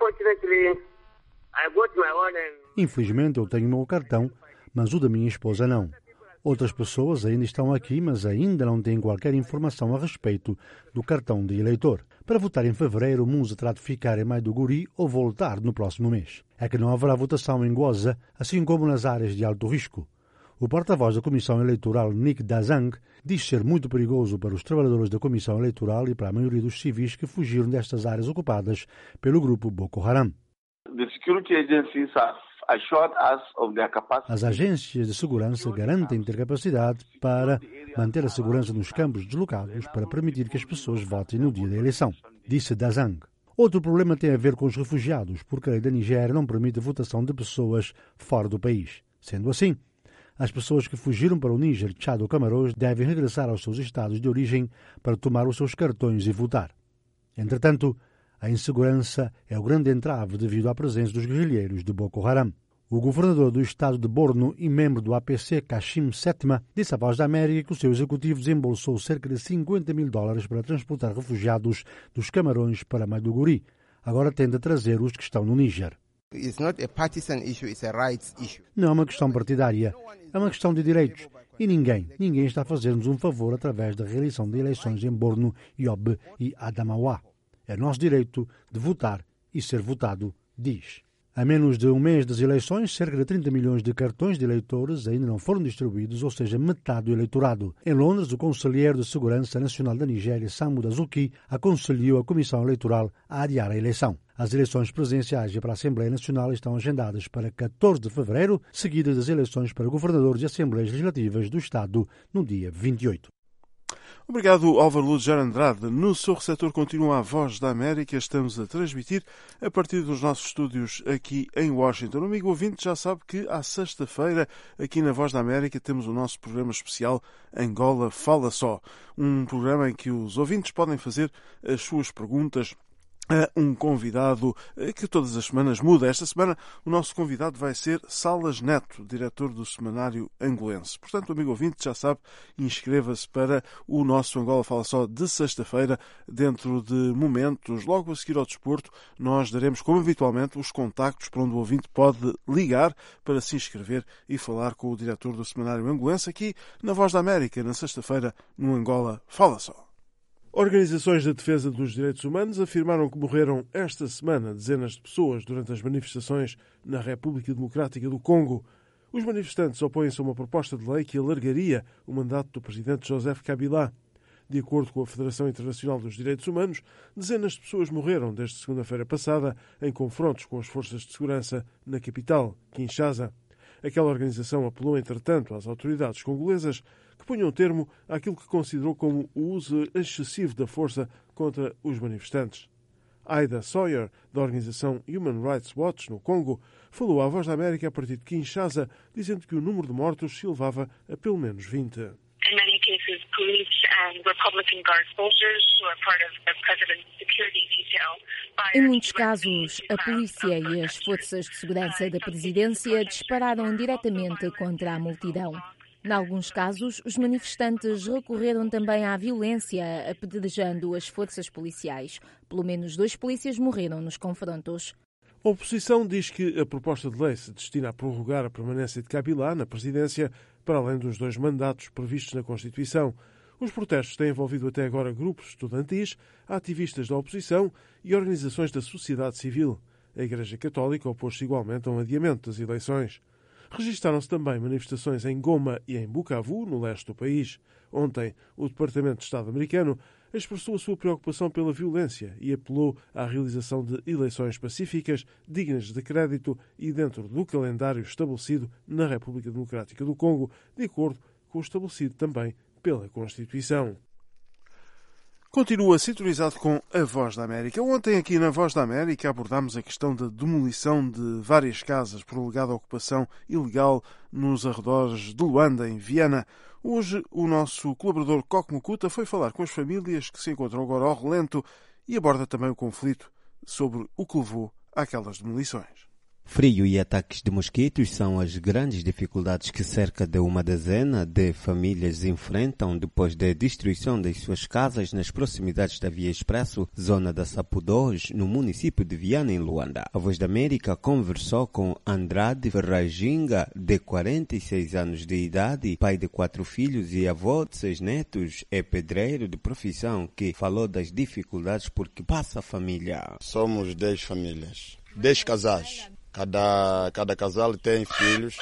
Infelizmente, eu tenho o meu cartão, mas o da minha esposa não. Outras pessoas ainda estão aqui, mas ainda não têm qualquer informação a respeito do cartão de eleitor. Para votar em fevereiro, Musa terá de ficar em Maiduguri ou voltar no próximo mês. É que não haverá votação em Gwoza, assim como nas áreas de alto risco. O porta-voz da Comissão Eleitoral, Nick Dazang, diz ser muito perigoso para os trabalhadores da Comissão Eleitoral e para a maioria dos civis que fugiram destas áreas ocupadas pelo grupo Boko Haram. As agências de segurança garantem ter capacidade para manter a segurança nos campos deslocados para permitir que as pessoas votem no dia da eleição, disse Dazang. Outro problema tem a ver com os refugiados, porque a lei da Nigéria não permite a votação de pessoas fora do país. Sendo assim, as pessoas que fugiram para o Níger, Tchad ou Camarões devem regressar aos seus estados de origem para tomar os seus cartões e votar. Entretanto, a insegurança é o grande entrave devido à presença dos guerrilheiros de Boko Haram. O governador do estado de Borno e membro do APC, Kashim Shettima, disse à Voz da América que o seu executivo desembolsou cerca de $50 mil para transportar refugiados dos Camarões para Maiduguri. Agora tende a trazer os que estão no Níger. Não é uma questão partidária, é uma questão de direitos. E ninguém está a fazer-nos um favor através da realização de eleições em Borno, Yobe e Adamawa. É nosso direito de votar e ser votado, diz. A menos de um mês das eleições, cerca de 30 milhões de cartões de eleitores ainda não foram distribuídos, ou seja, metade do eleitorado. Em Londres, o Conselheiro de Segurança Nacional da Nigéria, Samu Dazuki, aconselhou a Comissão Eleitoral a adiar a eleição. As eleições presidenciais e para a Assembleia Nacional estão agendadas para 14 de fevereiro, seguidas das eleições para governadores e assembleias legislativas do Estado no dia 28. Obrigado, Álvaro Lugenda Andrade. No seu receptor continua a Voz da América. Estamos a transmitir a partir dos nossos estúdios aqui em Washington. O amigo ouvinte já sabe que à sexta-feira, aqui na Voz da América, temos o nosso programa especial Angola Fala Só. Um programa em que os ouvintes podem fazer as suas perguntas a um convidado que todas as semanas muda. Esta semana o nosso convidado vai ser Salas Neto, diretor do Semanário Angolense. Portanto, amigo ouvinte, já sabe, inscreva-se para o nosso Angola Fala Só de sexta-feira. Dentro de momentos, logo a seguir ao desporto, nós daremos, como habitualmente, os contactos para onde o ouvinte pode ligar para se inscrever e falar com o diretor do Semanário Angolense aqui na Voz da América, na sexta-feira, no Angola Fala Só. Organizações de defesa dos direitos humanos afirmaram que morreram esta semana dezenas de pessoas durante as manifestações na República Democrática do Congo. Os manifestantes opõem-se a uma proposta de lei que alargaria o mandato do presidente Joseph Kabila. De acordo com a Federação Internacional dos Direitos Humanos, dezenas de pessoas morreram desde segunda-feira passada em confrontos com as forças de segurança na capital, Kinshasa. Aquela organização apelou, entretanto, às autoridades congolesas que ponham termo àquilo que considerou como o uso excessivo da força contra os manifestantes. Aida Sawyer, da organização Human Rights Watch no Congo, falou à Voz da América a partir de Kinshasa, dizendo que o número de mortos se elevava a pelo menos 20. Em muitos casos, a polícia e as forças de segurança da presidência dispararam diretamente contra a multidão. Em alguns casos, os manifestantes recorreram também à violência, apedrejando as forças policiais. Pelo menos 2 polícias morreram nos confrontos. A oposição diz que a proposta de lei se destina a prorrogar a permanência de Kabila na presidência, para além dos 2 mandatos previstos na Constituição. Os protestos têm envolvido até agora grupos estudantis, ativistas da oposição e organizações da sociedade civil. A Igreja Católica opôs-se igualmente a um adiamento das eleições. Registaram-se também manifestações em Goma e em Bukavu, no leste do país. Ontem, o Departamento de Estado americano expressou a sua preocupação pela violência e apelou à realização de eleições pacíficas, dignas de crédito e dentro do calendário estabelecido na República Democrática do Congo, de acordo com o estabelecido também pela Constituição. Continua sintonizado com a Voz da América. Ontem aqui na Voz da América abordámos a questão da demolição de várias casas por alegada ocupação ilegal nos arredores de Luanda, em Viena. Hoje o nosso colaborador Coque Mukuta foi falar com as famílias que se encontram agora ao relento e aborda também o conflito sobre o que levou àquelas demolições. Frio e ataques de mosquitos são as grandes dificuldades que cerca de uma dezena de famílias enfrentam depois da destruição das suas casas nas proximidades da Via Expresso, zona da Sapudós, no município de Viana, em Luanda. A Voz da América conversou com Andrade Ferrajinga, de 46 anos de idade, pai de 4 filhos e avô de 6 netos, é pedreiro de profissão, que falou das dificuldades por que passa a família. Somos 10 famílias, 10 casais. Cada casal tem filhos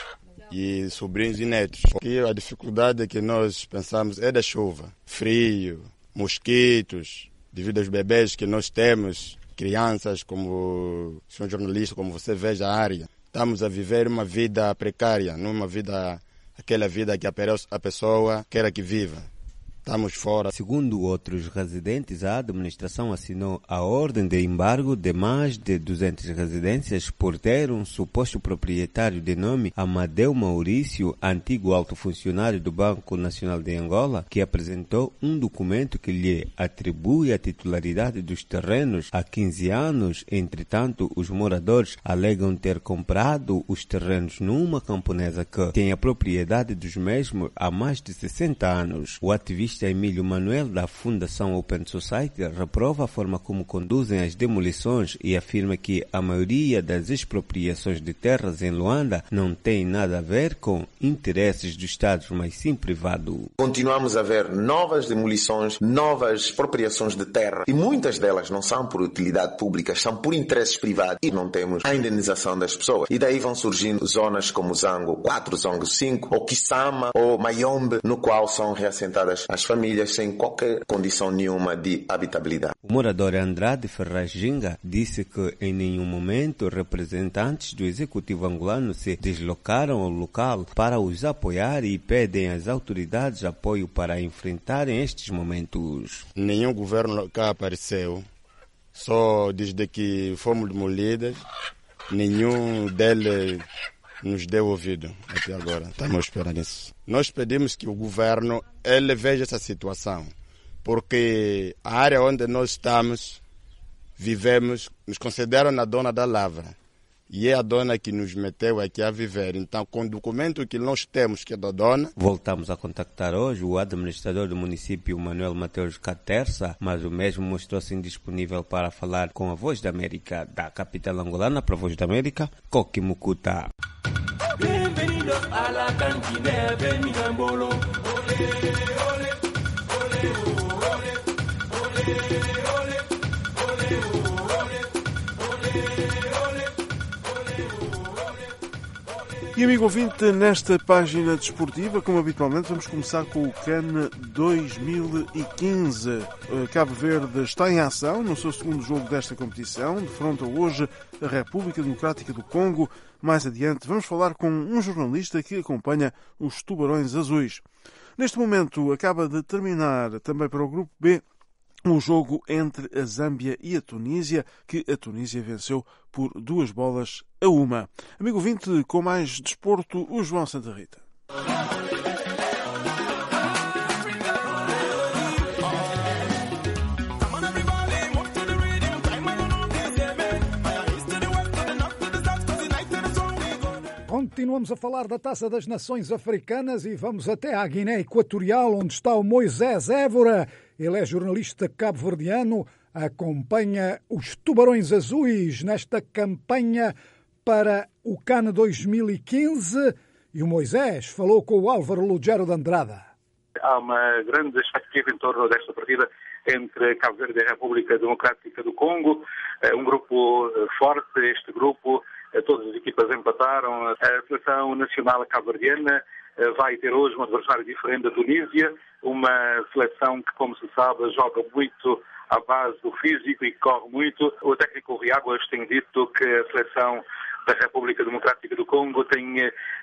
e sobrinhos e netos. E a dificuldade que nós pensamos é da chuva, frio, mosquitos, devido aos bebês que nós temos, crianças, como são jornalistas, como você vê a área. Estamos a viver uma vida precária, não aquela vida que a pessoa quer que viva. Estamos fora. Segundo outros residentes, a administração assinou a ordem de embargo de mais de 200 residências por ter um suposto proprietário de nome Amadeu Maurício, antigo alto funcionário do Banco Nacional de Angola, que apresentou um documento que lhe atribui a titularidade dos terrenos há 15 anos. Entretanto, os moradores alegam ter comprado os terrenos numa camponesa que tem a propriedade dos mesmos há mais de 60 anos. O ativista Emílio Manuel, da Fundação Open Society, reprova a forma como conduzem as demolições e afirma que a maioria das expropriações de terras em Luanda não tem nada a ver com interesses do Estado, mas sim privado. Continuamos a ver novas demolições, novas expropriações de terra e muitas delas não são por utilidade pública, são por interesses privados e não temos a indenização das pessoas. E daí vão surgindo zonas como Zango 4, Zango 5, ou Kisama, ou Mayombe, no qual são reassentadas as famílias sem qualquer condição nenhuma de habitabilidade. O morador Andrade Ferrajinga disse que em nenhum momento representantes do executivo angolano se deslocaram ao local para os apoiar e pedem às autoridades apoio para enfrentarem estes momentos. Nenhum governo cá apareceu, só desde que fomos demolidas, nenhum deles nos deu ouvido até agora. Estamos esperando isso. Nós pedimos que o governo ele veja essa situação, porque a área onde nós estamos, vivemos, nos consideram a dona da lavra. E é a dona que nos meteu aqui a viver. Então, com o documento que nós temos, que é da dona... Voltamos a contactar hoje o administrador do município, Manuel Mateus Caterça, mas o mesmo mostrou-se indisponível para falar com a Voz da América, da capital angolana para a Voz da América, Coque Mukuta. Bienvenidos a la cantina de Minambolo. Ole, ole, ole, ole, ole, ole, E amigo ouvinte, nesta página desportiva, como habitualmente, vamos começar com o CAN 2015. Cabo Verde está em ação no seu segundo jogo desta competição, defronta hoje a República Democrática do Congo. Mais adiante vamos falar com um jornalista que acompanha os Tubarões Azuis. Neste momento acaba de terminar também para o Grupo B o jogo entre a Zâmbia e a Tunísia, que a Tunísia venceu por 2-1. Amigo ouvinte, com mais desporto, o João Santa Rita. Continuamos a falar da Taça das Nações Africanas e vamos até à Guiné Equatorial, onde está o Moisés Évora. Ele é jornalista cabo-verdiano, acompanha os Tubarões Azuis nesta campanha para o CAN 2015 e o Moisés falou com o Álvaro Lugero de Andrada. há uma grande expectativa em torno desta partida entre Cabo Verde e a República Democrática do Congo. Um grupo forte, este grupo, todas as equipas empataram. A seleção nacional cabo-verdiana vai ter hoje um adversário diferente da Tunísia, uma seleção que, como se sabe, joga muito à base do físico e corre muito. O técnico Riáguas tem dito que a seleção da República Democrática do Congo tem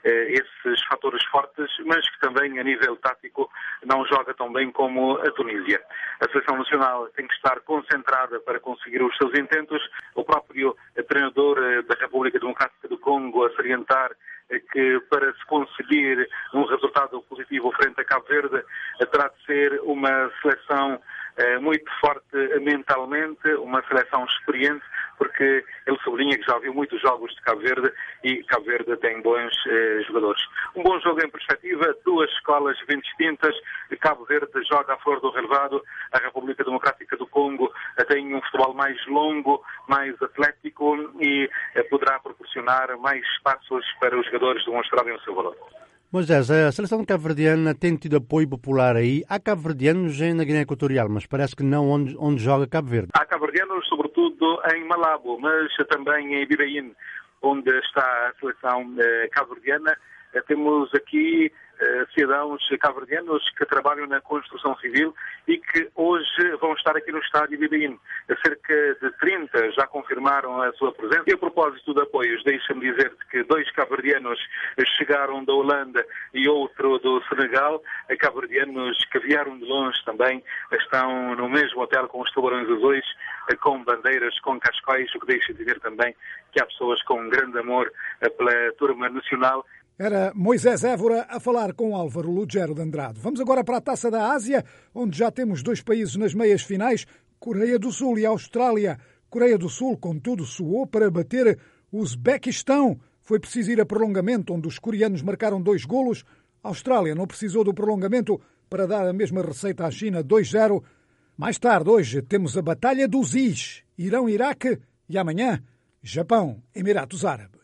esses fatores fortes, mas que também, a nível tático, não joga tão bem como a Tunísia. A seleção nacional tem que estar concentrada para conseguir os seus intentos. O próprio treinador da República Democrática do Congo a salientar que para se conseguir um resultado positivo frente a Cabo Verde terá de ser uma seleção muito forte mentalmente, uma seleção experiente, porque ele sublinha que já viu muitos jogos de Cabo Verde e Cabo Verde tem bons jogadores. Um bom jogo em perspectiva, duas escolas bem distintas. Cabo Verde joga à flor do relevado, a República Democrática do Congo tem um futebol mais longo, mais atlético e poderá proporcionar mais espaços para os jogadores demonstrarem o seu valor. Moisés, a seleção cabo-verdiana tem tido apoio popular aí. Há cabo-verdianos na Guiné Equatorial, mas parece que não onde joga Cabo Verde. Há cabo-verdianos, sobretudo em Malabo, mas também em Bibaín, onde está a seleção cabo-verdiana. Temos aqui cidadãos cabo-verdianos que trabalham na construção civil e que hoje vão estar aqui no estádio de Bibaín. Cerca de 30 já confirmaram a sua presença. E a propósito de apoios, deixa-me dizer-te que 2 cabo-verdianos chegaram da Holanda e outro do Senegal. Cabo-verdianos que vieram de longe também estão no mesmo hotel com os tubarões azuis, com bandeiras, com cascóis, o que deixa de dizer também que há pessoas com um grande amor pela turma nacional. Era Moisés Évora a falar com Álvaro Lugero de Andrade. Vamos agora para a Taça da Ásia, onde já temos 2 países nas meias finais, Coreia do Sul e Austrália. Coreia do Sul, contudo, suou para bater o Uzbequistão. Foi preciso ir a prolongamento, onde os coreanos marcaram 2 golos. A Austrália não precisou do prolongamento para dar a mesma receita à China, 2-0. Mais tarde, hoje, temos a Batalha dos Is, Irão-Iraque e amanhã, Japão-Emirados Árabes.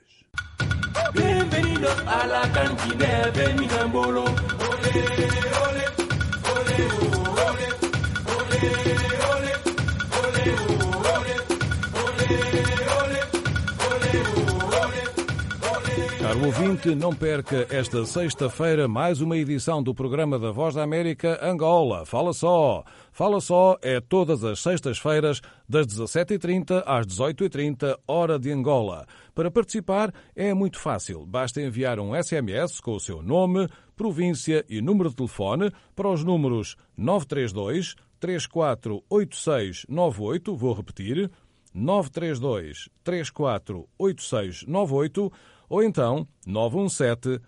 Bienvenidos a la cantina de Minambolo. Ole, ole, ole, ole, ole, ole, ole, ole. Caro ouvinte, não perca esta sexta-feira mais uma edição do programa da Voz da América Angola. Fala só! Fala só é todas as sextas-feiras, das 17h30 às 18h30, hora de Angola. Para participar é muito fácil. Basta enviar um SMS com o seu nome, província e número de telefone para os números 932 348698, vou repetir, 932 348698, ou então 917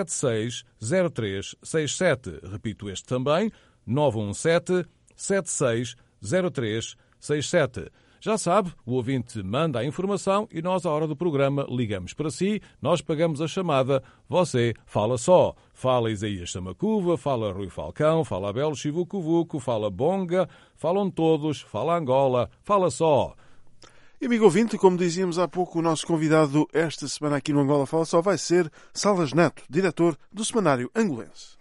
760367. Repito este também, 917 760367. Já sabe, o ouvinte manda a informação e nós, à hora do programa, ligamos para si, nós pagamos a chamada, você fala só. Fala Isaías Samacuva, fala Rui Falcão, fala Abel Chivucuvuco, fala Bonga, falam todos, fala Angola, fala só. E, amigo ouvinte, como dizíamos há pouco, o nosso convidado esta semana aqui no Angola Fala Só vai ser Salas Neto, diretor do Semanário Angolense.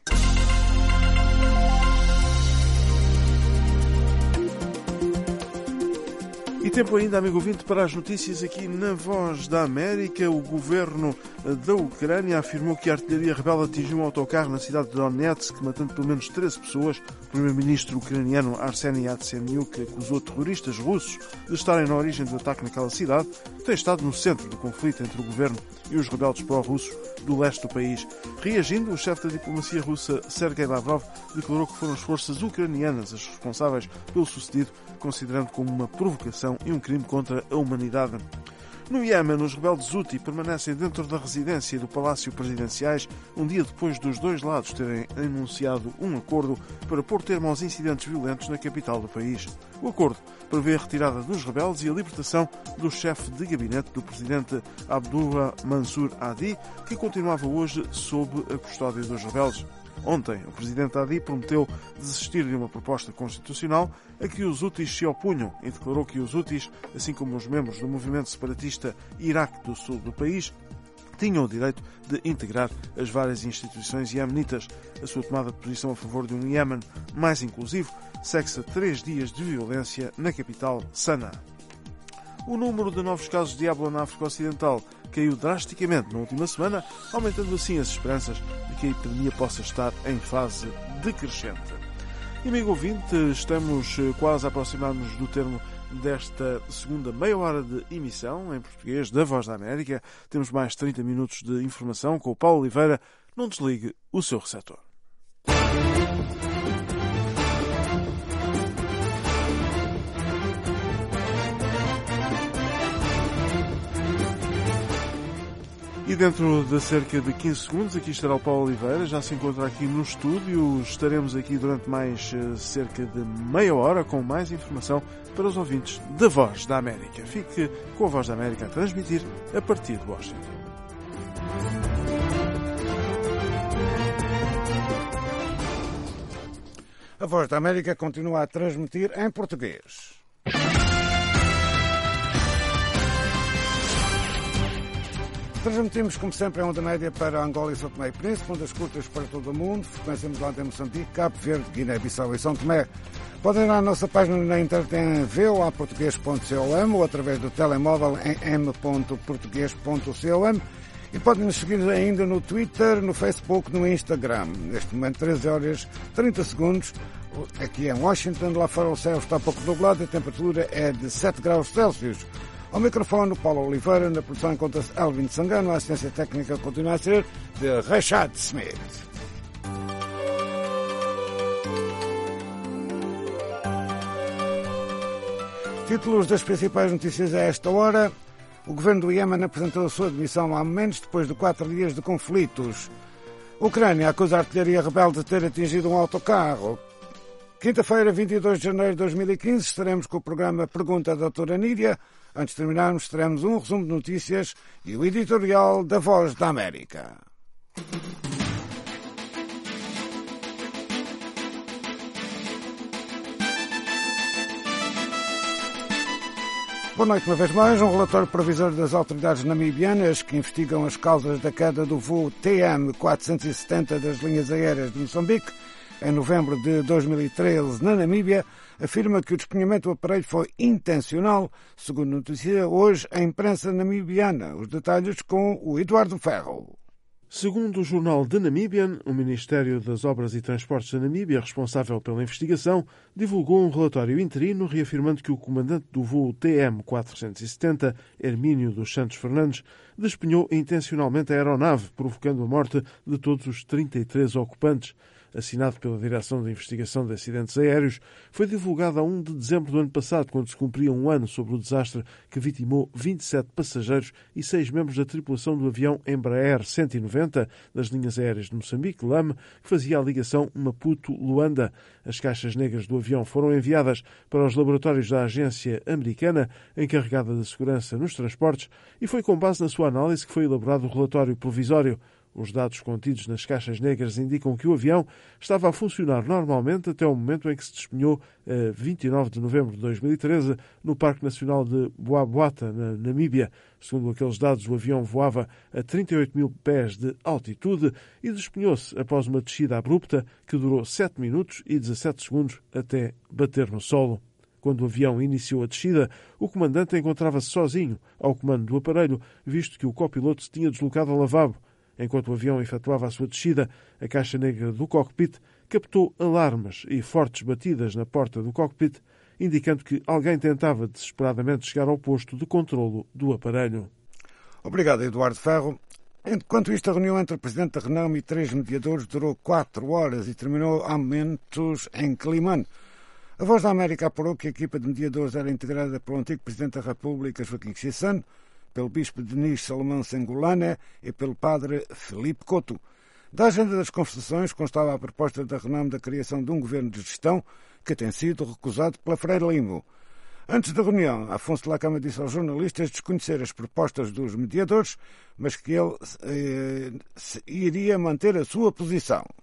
E tempo ainda, amigo ouvinte, para as notícias aqui na Voz da América. O governo da Ucrânia afirmou que a artilharia rebelde atingiu um autocarro na cidade de Donetsk, matando pelo menos 13 pessoas. O primeiro-ministro ucraniano Arseniy Yatsenyuk acusou terroristas russos de estarem na origem do ataque naquela cidade, que tem estado no centro do conflito entre o governo e os rebeldes pró-russos do leste do país. Reagindo, o chefe da diplomacia russa, Sergei Lavrov, declarou que foram as forças ucranianas as responsáveis pelo sucedido, considerando como uma provocação e um crime contra a humanidade. No Iémen, os rebeldes Houthi permanecem dentro da residência do Palácio Presidenciais, um dia depois dos dois lados terem anunciado um acordo para pôr termo aos incidentes violentos na capital do país. O acordo prevê a retirada dos rebeldes e a libertação do chefe de gabinete do presidente Abdullah Mansur Hadi, que continuava hoje sob a custódia dos rebeldes. Ontem, o presidente Hadi prometeu desistir de uma proposta constitucional a que os Houthis se opunham e declarou que os Houthis, assim como os membros do movimento separatista Iraque do sul do país, tinham o direito de integrar as várias instituições iemenitas. A sua tomada de posição a favor de um Iémen mais inclusivo segue-se a 3 dias de violência na capital, Sanaa. O número de novos casos de ébola na África Ocidental caiu drasticamente na última semana, aumentando assim as esperanças de que a epidemia possa estar em fase decrescente. E, amigo ouvinte, estamos quase a aproximar-nos do termo desta segunda meia hora de emissão em português da Voz da América. Temos mais 30 minutos de informação com o Paulo Oliveira. Não desligue o seu receptor. E dentro de cerca de 15 segundos, aqui estará o Paulo Oliveira, já se encontra aqui no estúdio. Estaremos aqui durante mais cerca de meia hora com mais informação para os ouvintes da Voz da América. Fique com a Voz da América a transmitir a partir de Washington. A Voz da América continua a transmitir em português. Transmitimos, como sempre, em onda média para Angola e São Tomé e Príncipe, ondas curtas para todo o mundo, frequência modulada em Moçambique, Cabo Verde, Guiné-Bissau e São Tomé. Podem ir à nossa página na internet em voaportugues.com ou através do telemóvel em m.portugues.com e podem nos seguir ainda no Twitter, no Facebook, no Instagram. Neste momento, 13 horas 30 segundos. Aqui em Washington, lá fora o céu está pouco nublado e a temperatura é de 7 graus Celsius. Ao microfone, Paulo Oliveira, na produção encontra-se Elvin Sangano, a assistência técnica continua a ser de Rashad Smith. Títulos das principais notícias a esta hora. O governo do Iémen apresentou a sua demissão há momentos depois de 4 dias de conflitos. A Ucrânia acusa a artilharia rebelde de ter atingido um autocarro. Quinta-feira, 22 de janeiro de 2015, estaremos com o programa Pergunta da Doutora Nídia. Antes de terminarmos, teremos um resumo de notícias e o editorial da Voz da América. Boa noite uma vez mais. Um relatório provisório das autoridades namibianas que investigam as causas da queda do voo TM-470 das linhas aéreas de Moçambique em novembro de 2013 na Namíbia, afirma que o despenhamento do aparelho foi intencional, segundo noticia hoje a imprensa namibiana. Os detalhes com o Eduardo Ferro. Segundo o jornal The Namibian, o Ministério das Obras e Transportes da Namíbia, responsável pela investigação, divulgou um relatório interino reafirmando que o comandante do voo TM-470, Hermínio dos Santos Fernandes, despenhou intencionalmente a aeronave, provocando a morte de todos os 33 ocupantes. Assinado pela Direção de Investigação de Acidentes Aéreos, foi divulgado a 1 de dezembro do ano passado, quando se cumpria um ano sobre o desastre que vitimou 27 passageiros e 6 membros da tripulação do avião Embraer 190 das linhas aéreas de Moçambique, LAM, que fazia a ligação Maputo-Luanda. As caixas negras do avião foram enviadas para os laboratórios da agência americana encarregada de segurança nos transportes e foi com base na sua análise que foi elaborado o relatório provisório. Os dados contidos nas caixas negras indicam que o avião estava a funcionar normalmente até o momento em que se despenhou, a 29 de novembro de 2013, no Parque Nacional de Boabuata, na Namíbia. Segundo aqueles dados, o avião voava a 38 mil pés de altitude e despenhou-se após uma descida abrupta que durou 7 minutos e 17 segundos até bater no solo. Quando o avião iniciou a descida, o comandante encontrava-se sozinho ao comando do aparelho, visto que o copiloto se tinha deslocado ao lavabo. Enquanto o avião efetuava a sua descida, a caixa negra do cockpit captou alarmes e fortes batidas na porta do cockpit, indicando que alguém tentava desesperadamente chegar ao posto de controlo do aparelho. Obrigado, Eduardo Ferro. Enquanto isto, a reunião entre o presidente da Renam e 3 mediadores durou 4 horas e terminou há momentos em Climane. A Voz da América apurou que a equipa de mediadores era integrada pelo antigo presidente da República, Joaquim Chissano, pelo bispo Denis Salomão Sengulane e pelo padre Felipe Couto. Da agenda das conversações constava a proposta da Renam da criação de um governo de gestão que tem sido recusado pela Freire Limo. Antes da reunião, Afonso de Lacama disse aos jornalistas desconhecer as propostas dos mediadores, mas que ele iria manter a sua posição.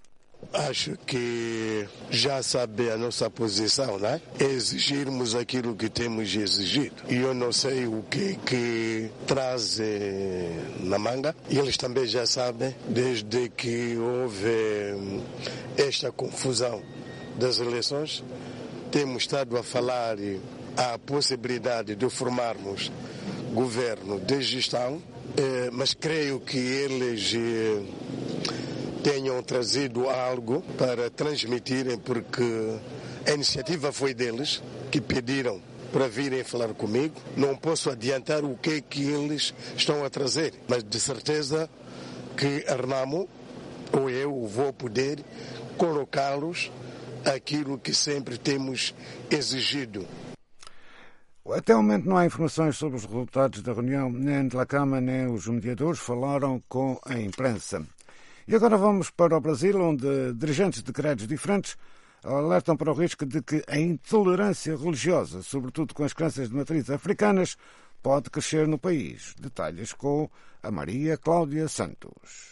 Acho que já sabe a nossa posição, né? Exigirmos aquilo que temos exigido. E eu não sei o que traz na manga. E eles também já sabem, desde que houve esta confusão das eleições, temos estado a falar a possibilidade de formarmos governo de gestão, mas creio que eles tenham trazido algo para transmitirem, porque a iniciativa foi deles, que pediram para virem falar comigo. Não posso adiantar o que é que eles estão a trazer, mas de certeza que a Renamo, ou eu, vou poder colocá-los aquilo que sempre temos exigido. Até o momento não há informações sobre os resultados da reunião, nem de La Cama, nem os mediadores falaram com a imprensa. E agora vamos para o Brasil, onde dirigentes de credos diferentes alertam para o risco de que a intolerância religiosa, sobretudo com as crenças de matriz africanas, pode crescer no país. Detalhes com a Maria Cláudia Santos.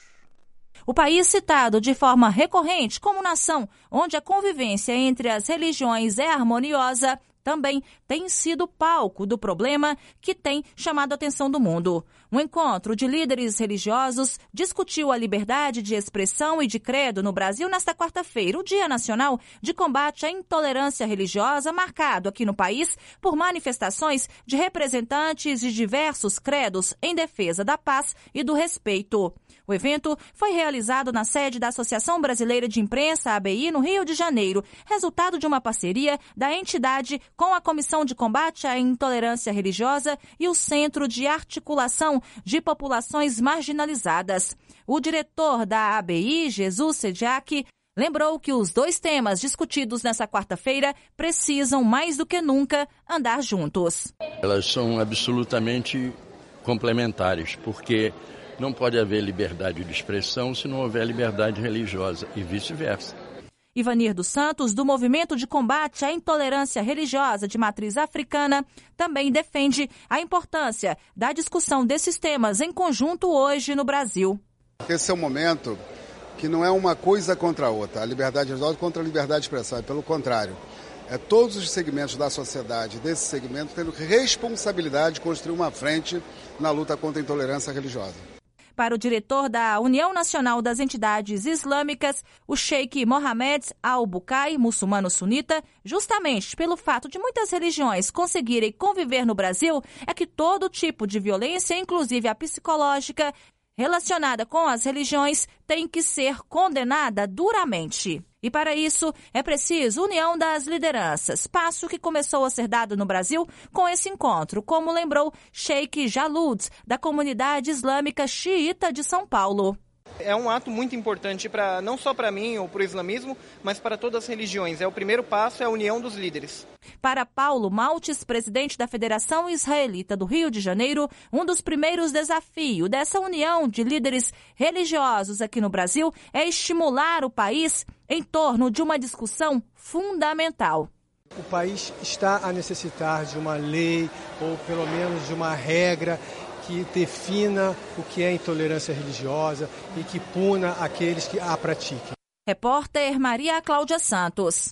O país citado de forma recorrente como nação onde a convivência entre as religiões é harmoniosa também tem sido palco do problema que tem chamado a atenção do mundo. Um encontro de líderes religiosos discutiu a liberdade de expressão e de credo no Brasil nesta quarta-feira, o Dia Nacional de Combate à Intolerância Religiosa, marcado aqui no país por manifestações de representantes de diversos credos em defesa da paz e do respeito. O evento foi realizado na sede da Associação Brasileira de Imprensa, ABI, no Rio de Janeiro, resultado de uma parceria da entidade com a Comissão de Combate à Intolerância Religiosa e o Centro de Articulação de Populações Marginalizadas. O diretor da ABI, Jesus Sediak, lembrou que os dois temas discutidos nessa quarta-feira precisam, mais do que nunca, andar juntos. Elas são absolutamente complementares, porque não pode haver liberdade de expressão se não houver liberdade religiosa e vice-versa. Ivanir dos Santos, do Movimento de Combate à Intolerância Religiosa de Matriz Africana, também defende a importância da discussão desses temas em conjunto hoje no Brasil. Esse é um momento que não é uma coisa contra a outra, a liberdade religiosa contra a liberdade de expressão, é pelo contrário. Todos os segmentos da sociedade, desse segmento, tendo responsabilidade de construir uma frente na luta contra a intolerância religiosa. Para o diretor da União Nacional das Entidades Islâmicas, o Sheikh Mohammed Al-Bukai, muçulmano sunita, justamente pelo fato de muitas religiões conseguirem conviver no Brasil, é que todo tipo de violência, inclusive a psicológica, relacionada com as religiões, tem que ser condenada duramente. E para isso é preciso união das lideranças, passo que começou a ser dado no Brasil com esse encontro, como lembrou Sheikh Jalud, da comunidade islâmica xiita de São Paulo. É um ato muito importante não só para mim ou para o islamismo, mas para todas as religiões. O primeiro passo é a união dos líderes. Para Paulo Maltes, presidente da Federação Israelita do Rio de Janeiro, um dos primeiros desafios dessa união de líderes religiosos aqui no Brasil é estimular o país em torno de uma discussão fundamental. O país está a necessitar de uma lei, ou pelo menos de uma regra, que defina o que é intolerância religiosa e que puna aqueles que a pratiquem. Repórter Maria Cláudia Santos.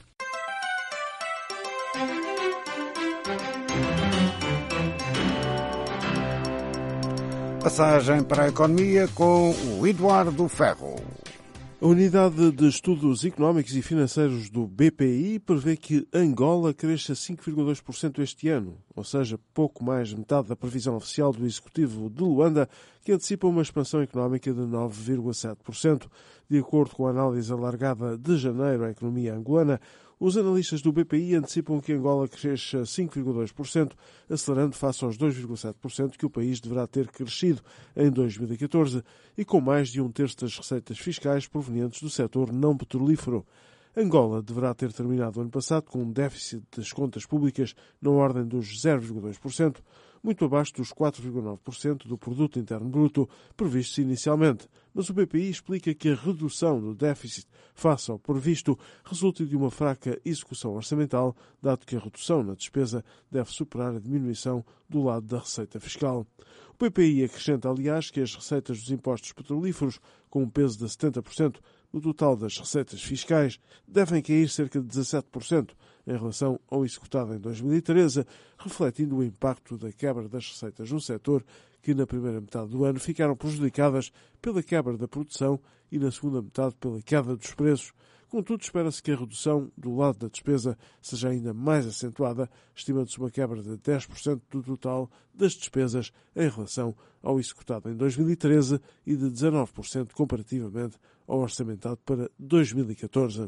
Passagem para a economia com o Eduardo Ferro. A Unidade de Estudos Económicos e Financeiros do BPI prevê que Angola cresça 5,2% este ano, ou seja, pouco mais de metade da previsão oficial do Executivo de Luanda, que antecipa uma expansão económica de 9,7%. De acordo com a análise alargada de janeiro à economia angolana, os analistas do BPI antecipam que Angola cresça 5,2%, acelerando face aos 2,7% que o país deverá ter crescido em 2014 e com mais de 1/3 das receitas fiscais provenientes do setor não petrolífero. Angola deverá ter terminado o ano passado com um déficit das contas públicas na ordem dos 0,2%, muito abaixo dos 4,9% do produto interno bruto previstos inicialmente. Mas o BPI explica que a redução do déficit face ao previsto resulta de uma fraca execução orçamental, dado que a redução na despesa deve superar a diminuição do lado da receita fiscal. O BPI acrescenta, aliás, que as receitas dos impostos petrolíferos, com um peso de 70%, no total das receitas fiscais devem cair cerca de 17% em relação ao executado em 2013, refletindo o impacto da quebra das receitas no setor, que na primeira metade do ano ficaram prejudicadas pela quebra da produção e na segunda metade pela queda dos preços. Contudo, espera-se que a redução do lado da despesa seja ainda mais acentuada, estimando-se uma quebra de 10% do total das despesas em relação ao executado em 2013 e de 19% comparativamente ao orçamentado para 2014.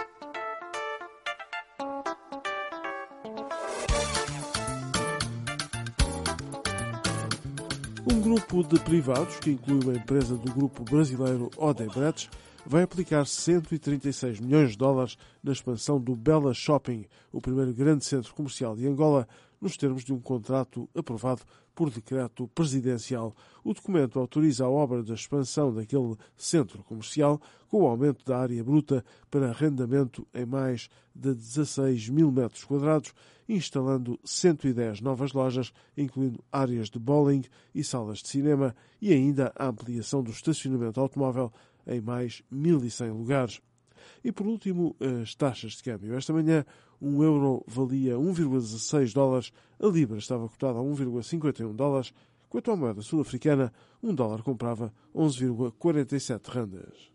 Um grupo de privados, que inclui uma empresa do grupo brasileiro Odebrecht, vai aplicar 136 milhões de dólares na expansão do Bela Shopping, o primeiro grande centro comercial de Angola, nos termos de um contrato aprovado por decreto presidencial. O documento autoriza a obra da expansão daquele centro comercial com o aumento da área bruta para arrendamento em mais de 16 mil metros quadrados, instalando 110 novas lojas, incluindo áreas de bowling e salas de cinema, e ainda a ampliação do estacionamento automóvel em mais 1.100 lugares. E por último, as taxas de câmbio. Esta manhã, um euro valia 1,16 dólares, a libra estava cotada a 1,51 dólares, quanto à moeda sul-africana, um dólar comprava 11,47 randas.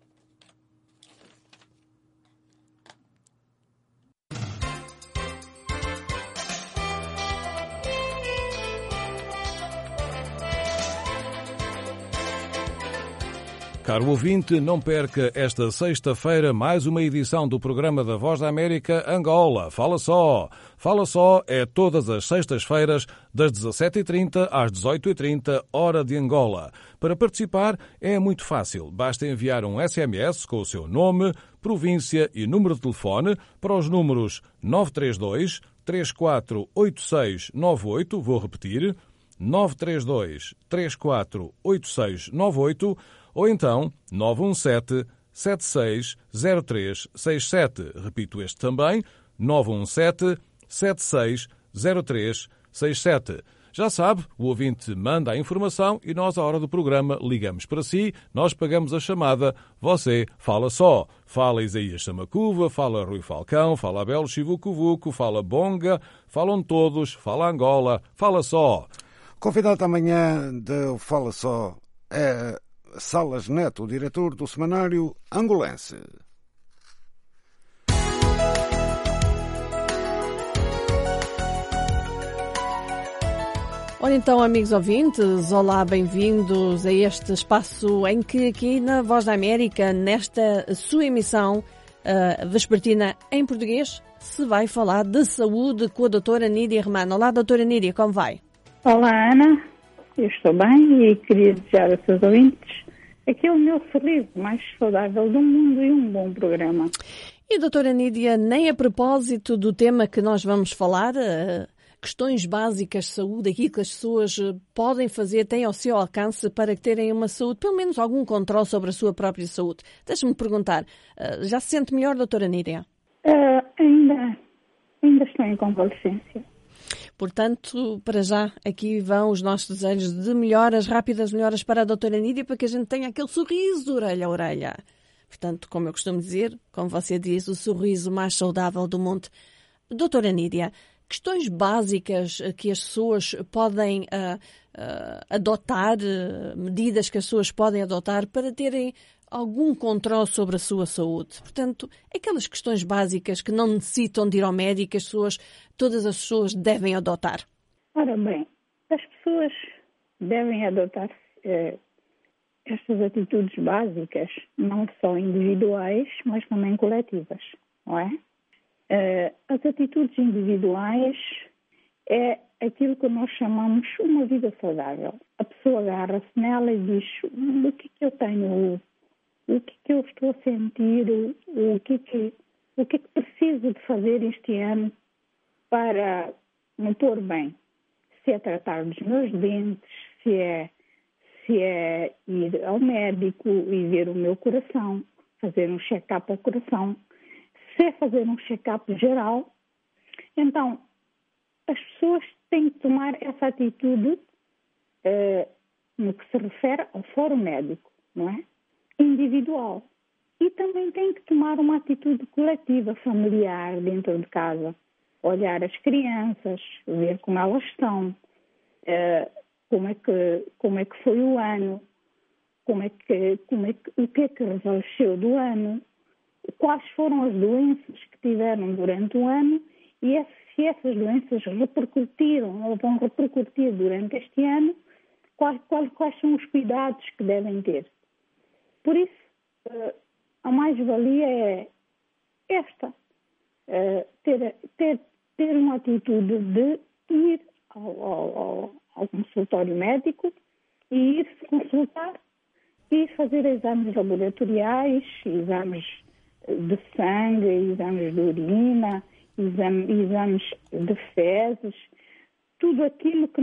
Caro ouvinte, não perca esta sexta-feira mais uma edição do programa da Voz da América Angola. Fala Só! Fala Só é todas as sextas-feiras, das 17h30 às 18h30, hora de Angola. Para participar é muito fácil. Basta enviar um SMS com o seu nome, província e número de telefone para os números 932 348698, vou repetir, 932 348698, ou então 917-760367. Repito este também, 917-760367. Já sabe, o ouvinte manda a informação e nós, à hora do programa, ligamos para si, nós pagamos a chamada, você fala só. Fala Isaías Samacuva, fala Rui Falcão, fala Abel Chivucovuco, fala Bonga, falam todos, fala Angola, fala só. Convidado amanhã do Fala Só é Salas Neto, diretor do semanário Angolense. Ora então, amigos ouvintes, olá, bem-vindos a este espaço em que aqui na Voz da América, nesta sua emissão vespertina em português, se vai falar de saúde com a doutora Nídia Romano. Olá, doutora Nídia, como vai? Olá, Ana. Eu estou bem e queria desejar aos seus ouvintes aquele meu sorriso mais saudável do mundo e um bom programa. E, doutora Nídia, nem a propósito do tema que nós vamos falar, questões básicas de saúde, aquilo que as pessoas podem fazer, têm ao seu alcance para terem uma saúde, pelo menos algum controle sobre a sua própria saúde. Deixe-me perguntar, já se sente melhor, doutora Nídia? Ainda estou em convalescência. Portanto, para já, aqui vão os nossos desejos de melhoras, rápidas melhoras para a doutora Nídia, para que a gente tenha aquele sorriso de orelha a orelha. Portanto, como eu costumo dizer, como você diz, o sorriso mais saudável do mundo. Doutora Nídia, questões básicas que as pessoas podem adotar, medidas que as pessoas podem adotar para terem algum controle sobre a sua saúde. Portanto, aquelas questões básicas que não necessitam de ir ao médico, todas as pessoas devem adotar. Ora bem, as pessoas devem adotar estas atitudes básicas, não só individuais, mas também coletivas, não é? As atitudes individuais é aquilo que nós chamamos uma vida saudável. A pessoa agarra-se nela e diz: o que eu tenho, o que eu estou a sentir, o que preciso de fazer este ano para me pôr bem. Se é tratar dos meus dentes, se é ir ao médico e ver o meu coração, fazer um check-up ao coração, se é fazer um check-up geral. Então, as pessoas têm que tomar essa atitude no que se refere ao fórum médico, não é? Individual. E também tem que tomar uma atitude coletiva, familiar, dentro de casa. Olhar as crianças, ver como elas estão, como é que foi o ano, o que é que revalesceu do ano, quais foram as doenças que tiveram durante o ano e se essas doenças repercutiram ou vão repercutir durante este ano, quais são os cuidados que devem ter. Por isso, a mais-valia é esta, ter uma atitude de ir ao consultório médico e ir se consultar e fazer exames laboratoriais, exames de sangue, exames de urina, exames de fezes, tudo aquilo que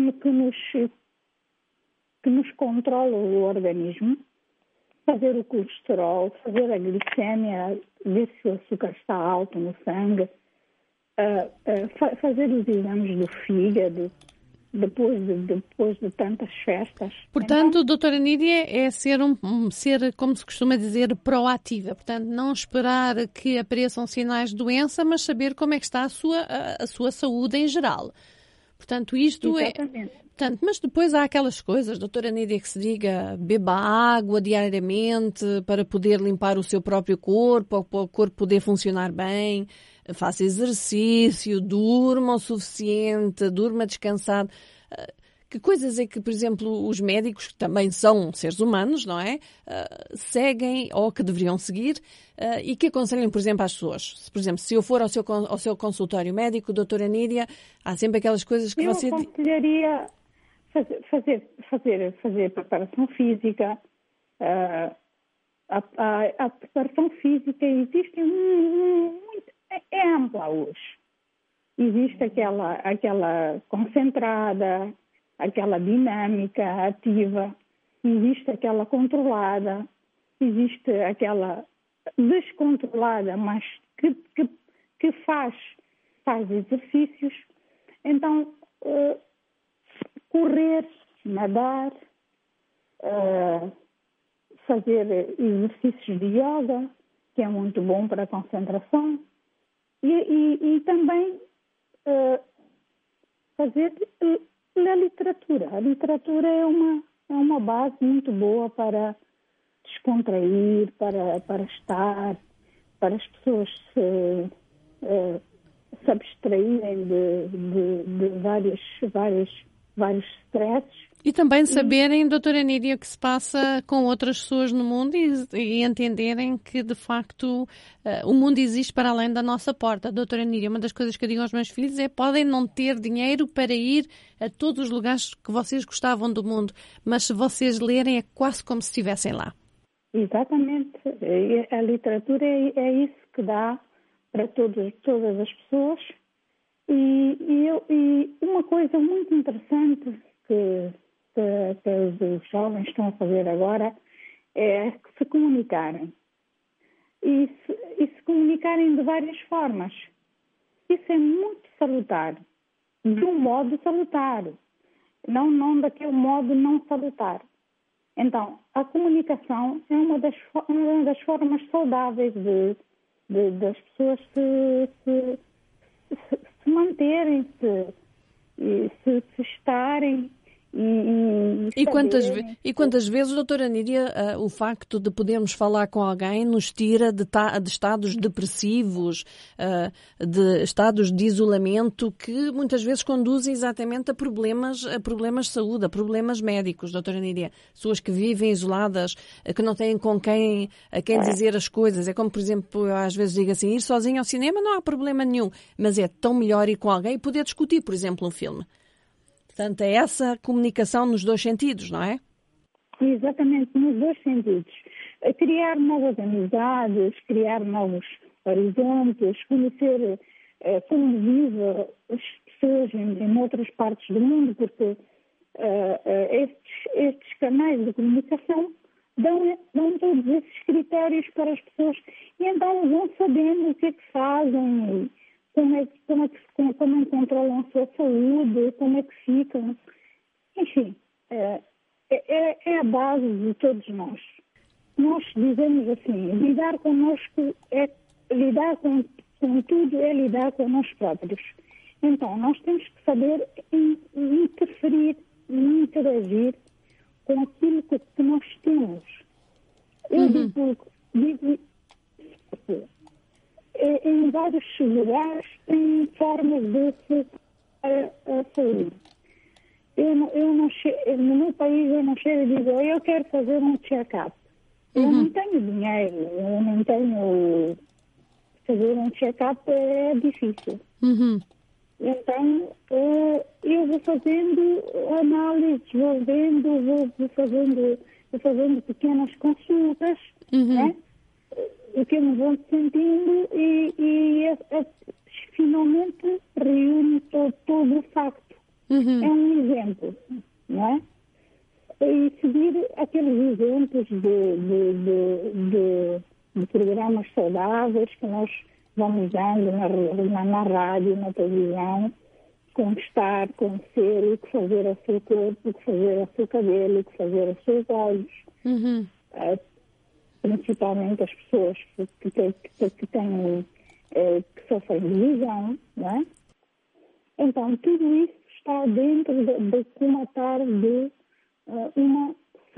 nos controla o organismo, fazer o colesterol, fazer a glicemia, ver se o açúcar está alto no sangue, fazer os exames do fígado, depois de tantas festas. Portanto, doutora Nídia, é ser, como se costuma dizer, proativa. Portanto, não esperar que apareçam sinais de doença, mas saber como é que está a sua saúde em geral. Portanto, isto Exatamente. Portanto, mas depois há aquelas coisas, doutora Nídia, que se diga beba água diariamente para poder limpar o seu próprio corpo, para o corpo poder funcionar bem, faça exercício, durma o suficiente, durma descansado. Que coisas é que, por exemplo, os médicos, que também são seres humanos, não é? Seguem ou que deveriam seguir e que aconselham, por exemplo, às pessoas. Por exemplo, se eu for ao seu consultório médico, doutora Nídia, há sempre aquelas coisas que você... Eu aconselharia fazer preparação física. A preparação física existe é ampla hoje. Existe aquela concentrada, aquela dinâmica ativa, existe aquela controlada, existe aquela descontrolada, mas que faz exercícios. Então, correr, nadar, fazer exercícios de yoga, que é muito bom para a concentração, e também fazer a literatura. A literatura é uma base muito boa para descontrair, para estar, para as pessoas se abstraírem de vários stresses. E também saberem, doutora Nídia, o que se passa com outras pessoas no mundo e entenderem que, de facto, o mundo existe para além da nossa porta. Doutora Nídia, uma das coisas que eu digo aos meus filhos é: podem não ter dinheiro para ir a todos os lugares que vocês gostavam do mundo, mas se vocês lerem é quase como se estivessem lá. Exatamente. A literatura é isso que dá para todas as pessoas. E uma coisa muito interessante que os jovens estão a fazer agora é se comunicarem. E se comunicarem de várias formas. Isso é muito salutar. De um modo salutar. Não daquele modo não salutar. Então, a comunicação é uma das formas saudáveis das pessoas se manterem, se estarem e quantas vezes, doutora Nídia, o facto de podermos falar com alguém nos tira de estados depressivos, de estados de isolamento que muitas vezes conduzem exatamente a problemas de saúde, a problemas médicos, doutora Nídia. Pessoas que vivem isoladas, que não têm a quem dizer as coisas. É como, por exemplo, eu às vezes digo assim, ir sozinho ao cinema não há problema nenhum, mas é tão melhor ir com alguém e poder discutir, por exemplo, um filme. Portanto, é essa comunicação nos dois sentidos, não é? Exatamente, nos dois sentidos. Criar novas amizades, criar novos horizontes, conhecer como vivem as pessoas em outras partes do mundo, porque estes canais de comunicação dão todos esses critérios para as pessoas e então vão sabendo o que é que fazem, como controlam a sua saúde, como é que ficam. Enfim, é a base de todos nós. nós dizemos assim, lidar conosco lidar com tudo é lidar com nós próprios. Então, nós temos que saber interferir e interagir com aquilo que nós temos. Eu digo em vários lugares tem formas de se a saúde. No meu país eu não chego e digo, eu quero fazer um check-up. Eu não tenho dinheiro, eu não tenho... Fazer um check-up é difícil. Então, eu vou fazendo análises, vou fazendo pequenas consultas, né? O que eu me vou sentindo e finalmente reúno todo o facto. É um exemplo, não é? E seguir aqueles exemplos de programas saudáveis que nós vamos dando na rádio, na televisão, como estar, como ser, o que fazer ao seu corpo, o que fazer ao seu cabelo, o que fazer aos seus olhos. Principalmente as pessoas que sofrem de visão, não é? Então, tudo isso está dentro de comatar de uma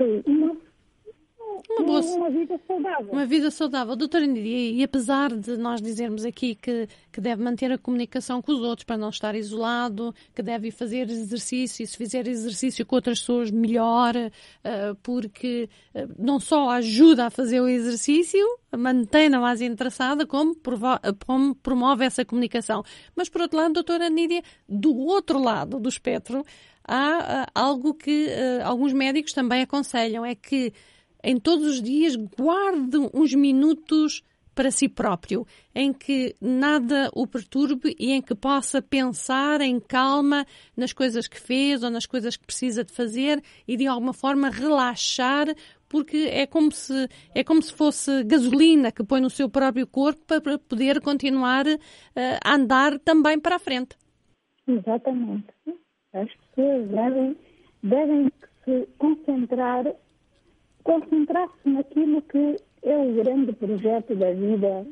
vida saudável. Uma vida saudável. Doutora Nídia, e apesar de nós dizermos aqui que deve manter a comunicação com os outros para não estar isolado, que deve fazer exercício, e se fizer exercício com outras pessoas, melhor, porque não só ajuda a fazer o exercício, mantém-na mais interessada, como promove essa comunicação. Mas, por outro lado, doutora Nídia, do outro lado do espectro, há algo que alguns médicos também aconselham, é que em todos os dias guarde uns minutos para si próprio, em que nada o perturbe e em que possa pensar em calma nas coisas que fez ou nas coisas que precisa de fazer e de alguma forma relaxar, porque é como se fosse gasolina que põe no seu próprio corpo para poder continuar a andar também para a frente. Exatamente. As pessoas devem se concentrar-se naquilo que é o grande projeto da vida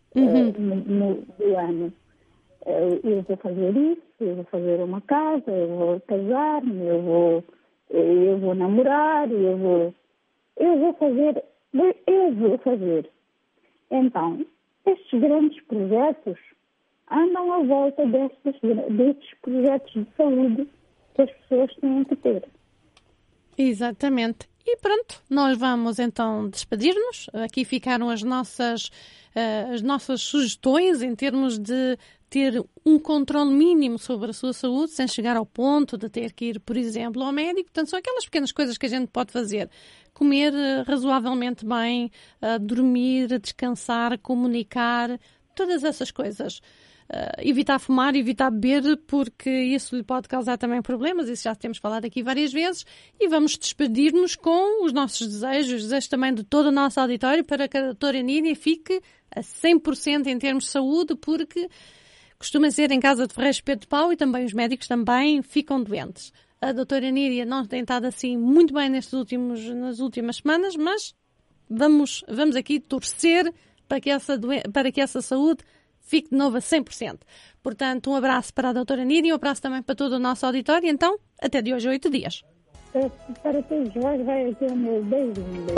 do ano. Eu vou fazer isso, eu vou fazer uma casa, eu vou casar-me, eu vou namorar, eu vou fazer. Então, estes grandes projetos andam à volta destes projetos de saúde que as pessoas têm que ter. Exatamente. E pronto, nós vamos então despedir-nos. Aqui ficaram as nossas sugestões em termos de ter um controle mínimo sobre a sua saúde, sem chegar ao ponto de ter que ir, por exemplo, ao médico. Portanto, são aquelas pequenas coisas que a gente pode fazer. Comer razoavelmente bem, dormir, descansar, comunicar, todas essas coisas. Evitar fumar, evitar beber, porque isso lhe pode causar também problemas, isso já temos falado aqui várias vezes, e vamos despedir-nos com os nossos desejos também de todo o nosso auditório, para que a doutora Nídia fique a 100% em termos de saúde, porque costuma ser em casa de Ferreiros Espeto de Pau e também os médicos também ficam doentes. A doutora Nídia não tem estado assim muito bem nas últimas semanas, mas vamos aqui torcer para que essa saúde fique de novo a 100%. Portanto, um abraço para a doutora Nídia e um abraço também para todo o nosso auditório. Então, até de hoje a 8 dias. Para todos nós vai ter o meu beijo.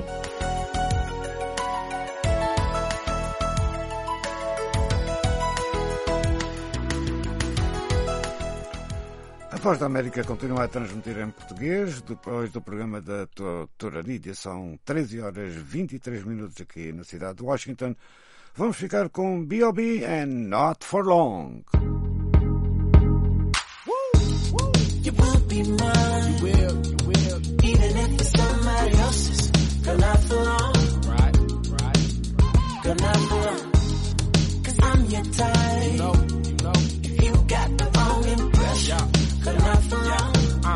A Voz da América continua a transmitir em português, depois do programa da doutora Nídia. São 13 horas 23 minutos aqui na cidade de Washington. Vamos ficar com B.O.B. and Not For Long. You will be mine. You will. Even if it's somebody else's. Girl, not for long. Right. Girl, not for long. 'Cause I'm your type. No. If you got the wrong impression. Girl, not for long.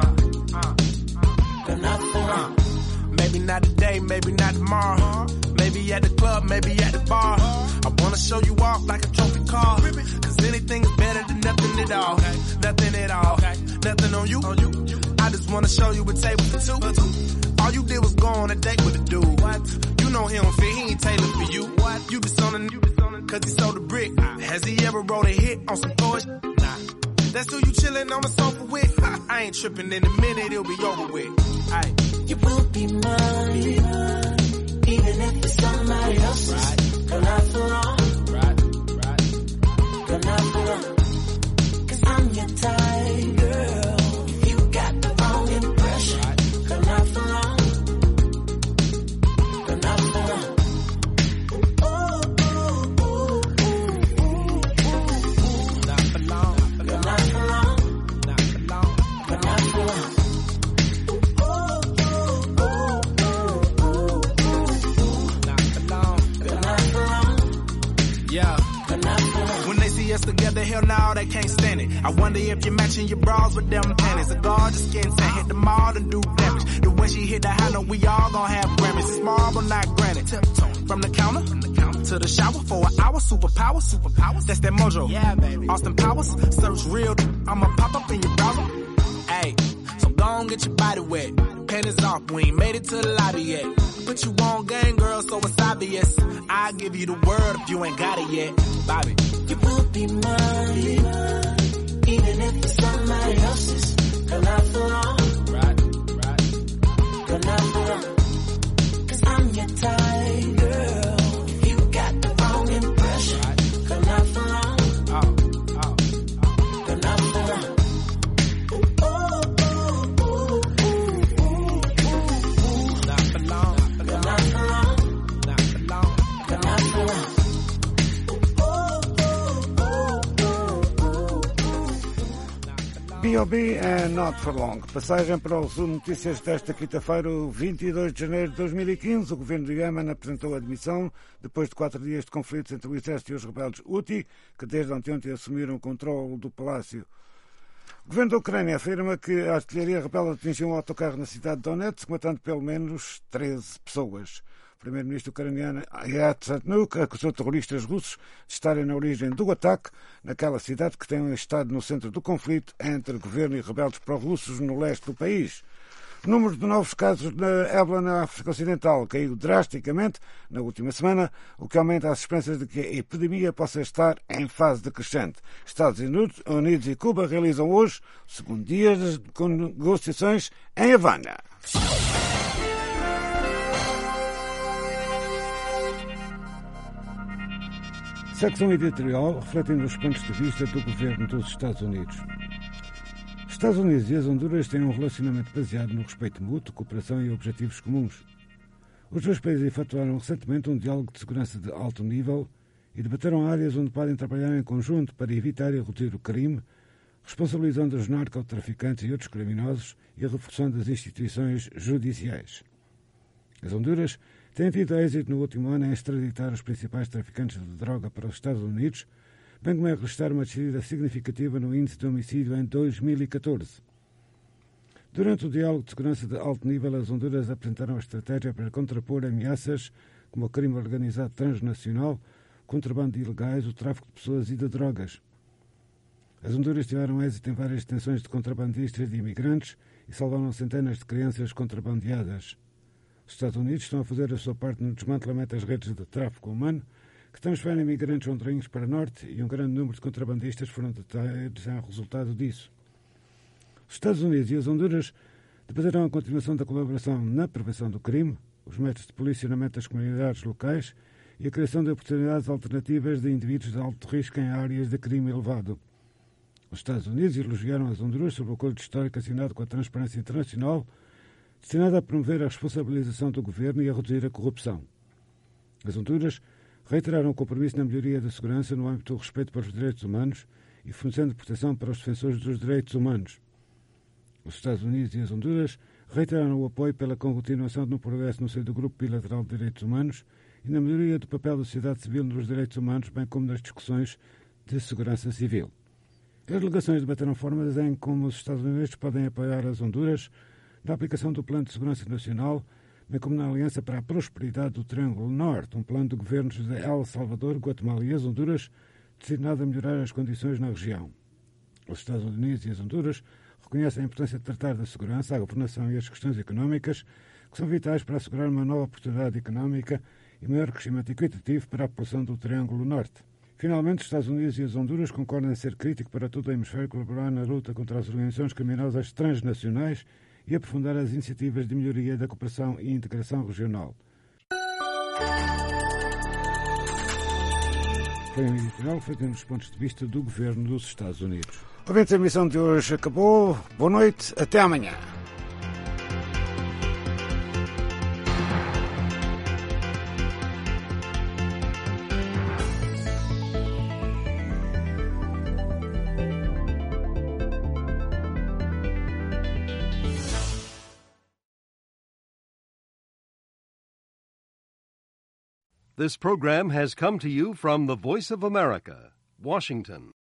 Girl, not for long. Maybe not today, maybe not tomorrow. Maybe at the club, maybe at the bar. I wanna show you off like a trophy car. 'Cause anything is better than nothing at all. Nothing at all. Nothing on you. I just wanna show you a table for two. All you did was go on a date with a dude. You You know he don't fit, he ain't tailored for you. What? You just on the cause he sold a brick. Has he ever wrote a hit on some poetry? Nah. That's who you chillin' on the sofa with. I ain't trippin', in a minute it'll be over with. Aight. You won't be mine, even if it's somebody else's. Right. Girl, not for long. Girl, not for long. 'Cause I'm your type, girl. If you got the wrong impression, girl, not for long. Girl, not for long. Not for long. Girl, not for long. Not for long. Girl, not for long. Yeah. When they see us together, hell no, they can't stand it. I wonder if you're matching your bras with them panties. A gorgeous skin tan, hit the mall and do damage. The way she hit the high note, we all gon' have Grammys. It's marble, not granite. Tiptoe from the counter to the shower for an hour. Superpowers, that's that mojo. Yeah, baby. Austin Powers, search real. I'ma pop up in your browser. Hey, so go on, get your body wet. Panties off, we ain't made it to the lobby yet. Put you on game, girl, so it's obvious. I'll give you the word if you ain't got it yet. Bobby. You won't be mine, even if it's somebody else's. Girl, not for long. Girl, not for long. 'Cause I'm your type, girl. If you got the wrong impression, girl, not for long. Girl, not for long. Not for long. Girl, not for long. Not for long. Girl, not for long. B.O.B. and Not For Long. Passagem para o resumo notícias desta quinta-feira, 22 de janeiro de 2015. O governo do Iémen apresentou a admissão depois de 4 dias de conflitos entre o exército e os rebeldes Houthi, que desde ontem assumiram o controle do palácio. O governo da Ucrânia afirma que a artilharia rebelde atingiu um autocarro na cidade de Donetsk, matando pelo menos 13 pessoas. O primeiro-ministro ucraniano Yatsenuk acusou terroristas russos de estarem na origem do ataque naquela cidade que tem estado no centro do conflito entre governo e rebeldes pró-russos no leste do país. O número de novos casos da ébola na África Ocidental caiu drasticamente na última semana, o que aumenta as esperanças de que a epidemia possa estar em fase decrescente. Estados Unidos e Cuba realizam hoje o segundo dia de negociações em Havana. Secção editorial refletindo os pontos de vista do governo dos Estados Unidos. Os Estados Unidos e as Honduras têm um relacionamento baseado no respeito mútuo, cooperação e objetivos comuns. Os dois países efetuaram recentemente um diálogo de segurança de alto nível e debateram áreas onde podem trabalhar em conjunto para evitar e reduzir o crime, responsabilizando os narcotraficantes e outros criminosos e reforçando as instituições judiciais. As Honduras têm tido êxito no último ano em extraditar os principais traficantes de droga para os Estados Unidos, bem como em registrar uma descida significativa no índice de homicídio em 2014. Durante o diálogo de segurança de alto nível, as Honduras apresentaram a estratégia para contrapor ameaças como o crime organizado transnacional, contrabando de ilegais, o tráfico de pessoas e de drogas. As Honduras tiveram êxito em várias detenções de contrabandistas e de imigrantes e salvaram centenas de crianças contrabandeadas. Os Estados Unidos estão a fazer a sua parte no desmantelamento das redes de tráfico humano, que transferem imigrantes hondurenhos para o norte, e um grande número de contrabandistas foram detidos em resultado disso. Os Estados Unidos e as Honduras debaterão a continuação da colaboração na prevenção do crime, os métodos de policionamento das comunidades locais e a criação de oportunidades alternativas de indivíduos de alto risco em áreas de crime elevado. Os Estados Unidos elogiaram as Honduras sobre o acordo histórico assinado com a Transparência Internacional, destinado a promover a responsabilização do governo e a reduzir a corrupção. As Honduras reiteraram o compromisso na melhoria da segurança no âmbito do respeito pelos direitos humanos e fornecendo proteção para os defensores dos direitos humanos. Os Estados Unidos e as Honduras reiteraram o apoio pela continuação do progresso no seio do Grupo Bilateral de Direitos Humanos e na melhoria do papel da sociedade civil nos direitos humanos, bem como nas discussões de segurança civil. As delegações debateram formas em como os Estados Unidos podem apoiar as Honduras na aplicação do Plano de Segurança Nacional, bem como na Aliança para a Prosperidade do Triângulo Norte, um plano de governos de El Salvador, Guatemala e as Honduras, destinado a melhorar as condições na região. Os Estados Unidos e as Honduras reconhecem a importância de tratar da segurança, a governação e as questões económicas que são vitais para assegurar uma nova oportunidade económica e maior crescimento equitativo para a população do Triângulo Norte. Finalmente, os Estados Unidos e as Honduras concordam em ser crítico para todo o hemisfério colaborar na luta contra as organizações criminosas transnacionais e aprofundar as iniciativas de melhoria da cooperação e integração regional. Foi um editorial feito nos pontos de vista do governo dos Estados Unidos. Ouvintes, a emissão de hoje acabou. Boa noite, até amanhã. This program has come to you from the Voice of America, Washington.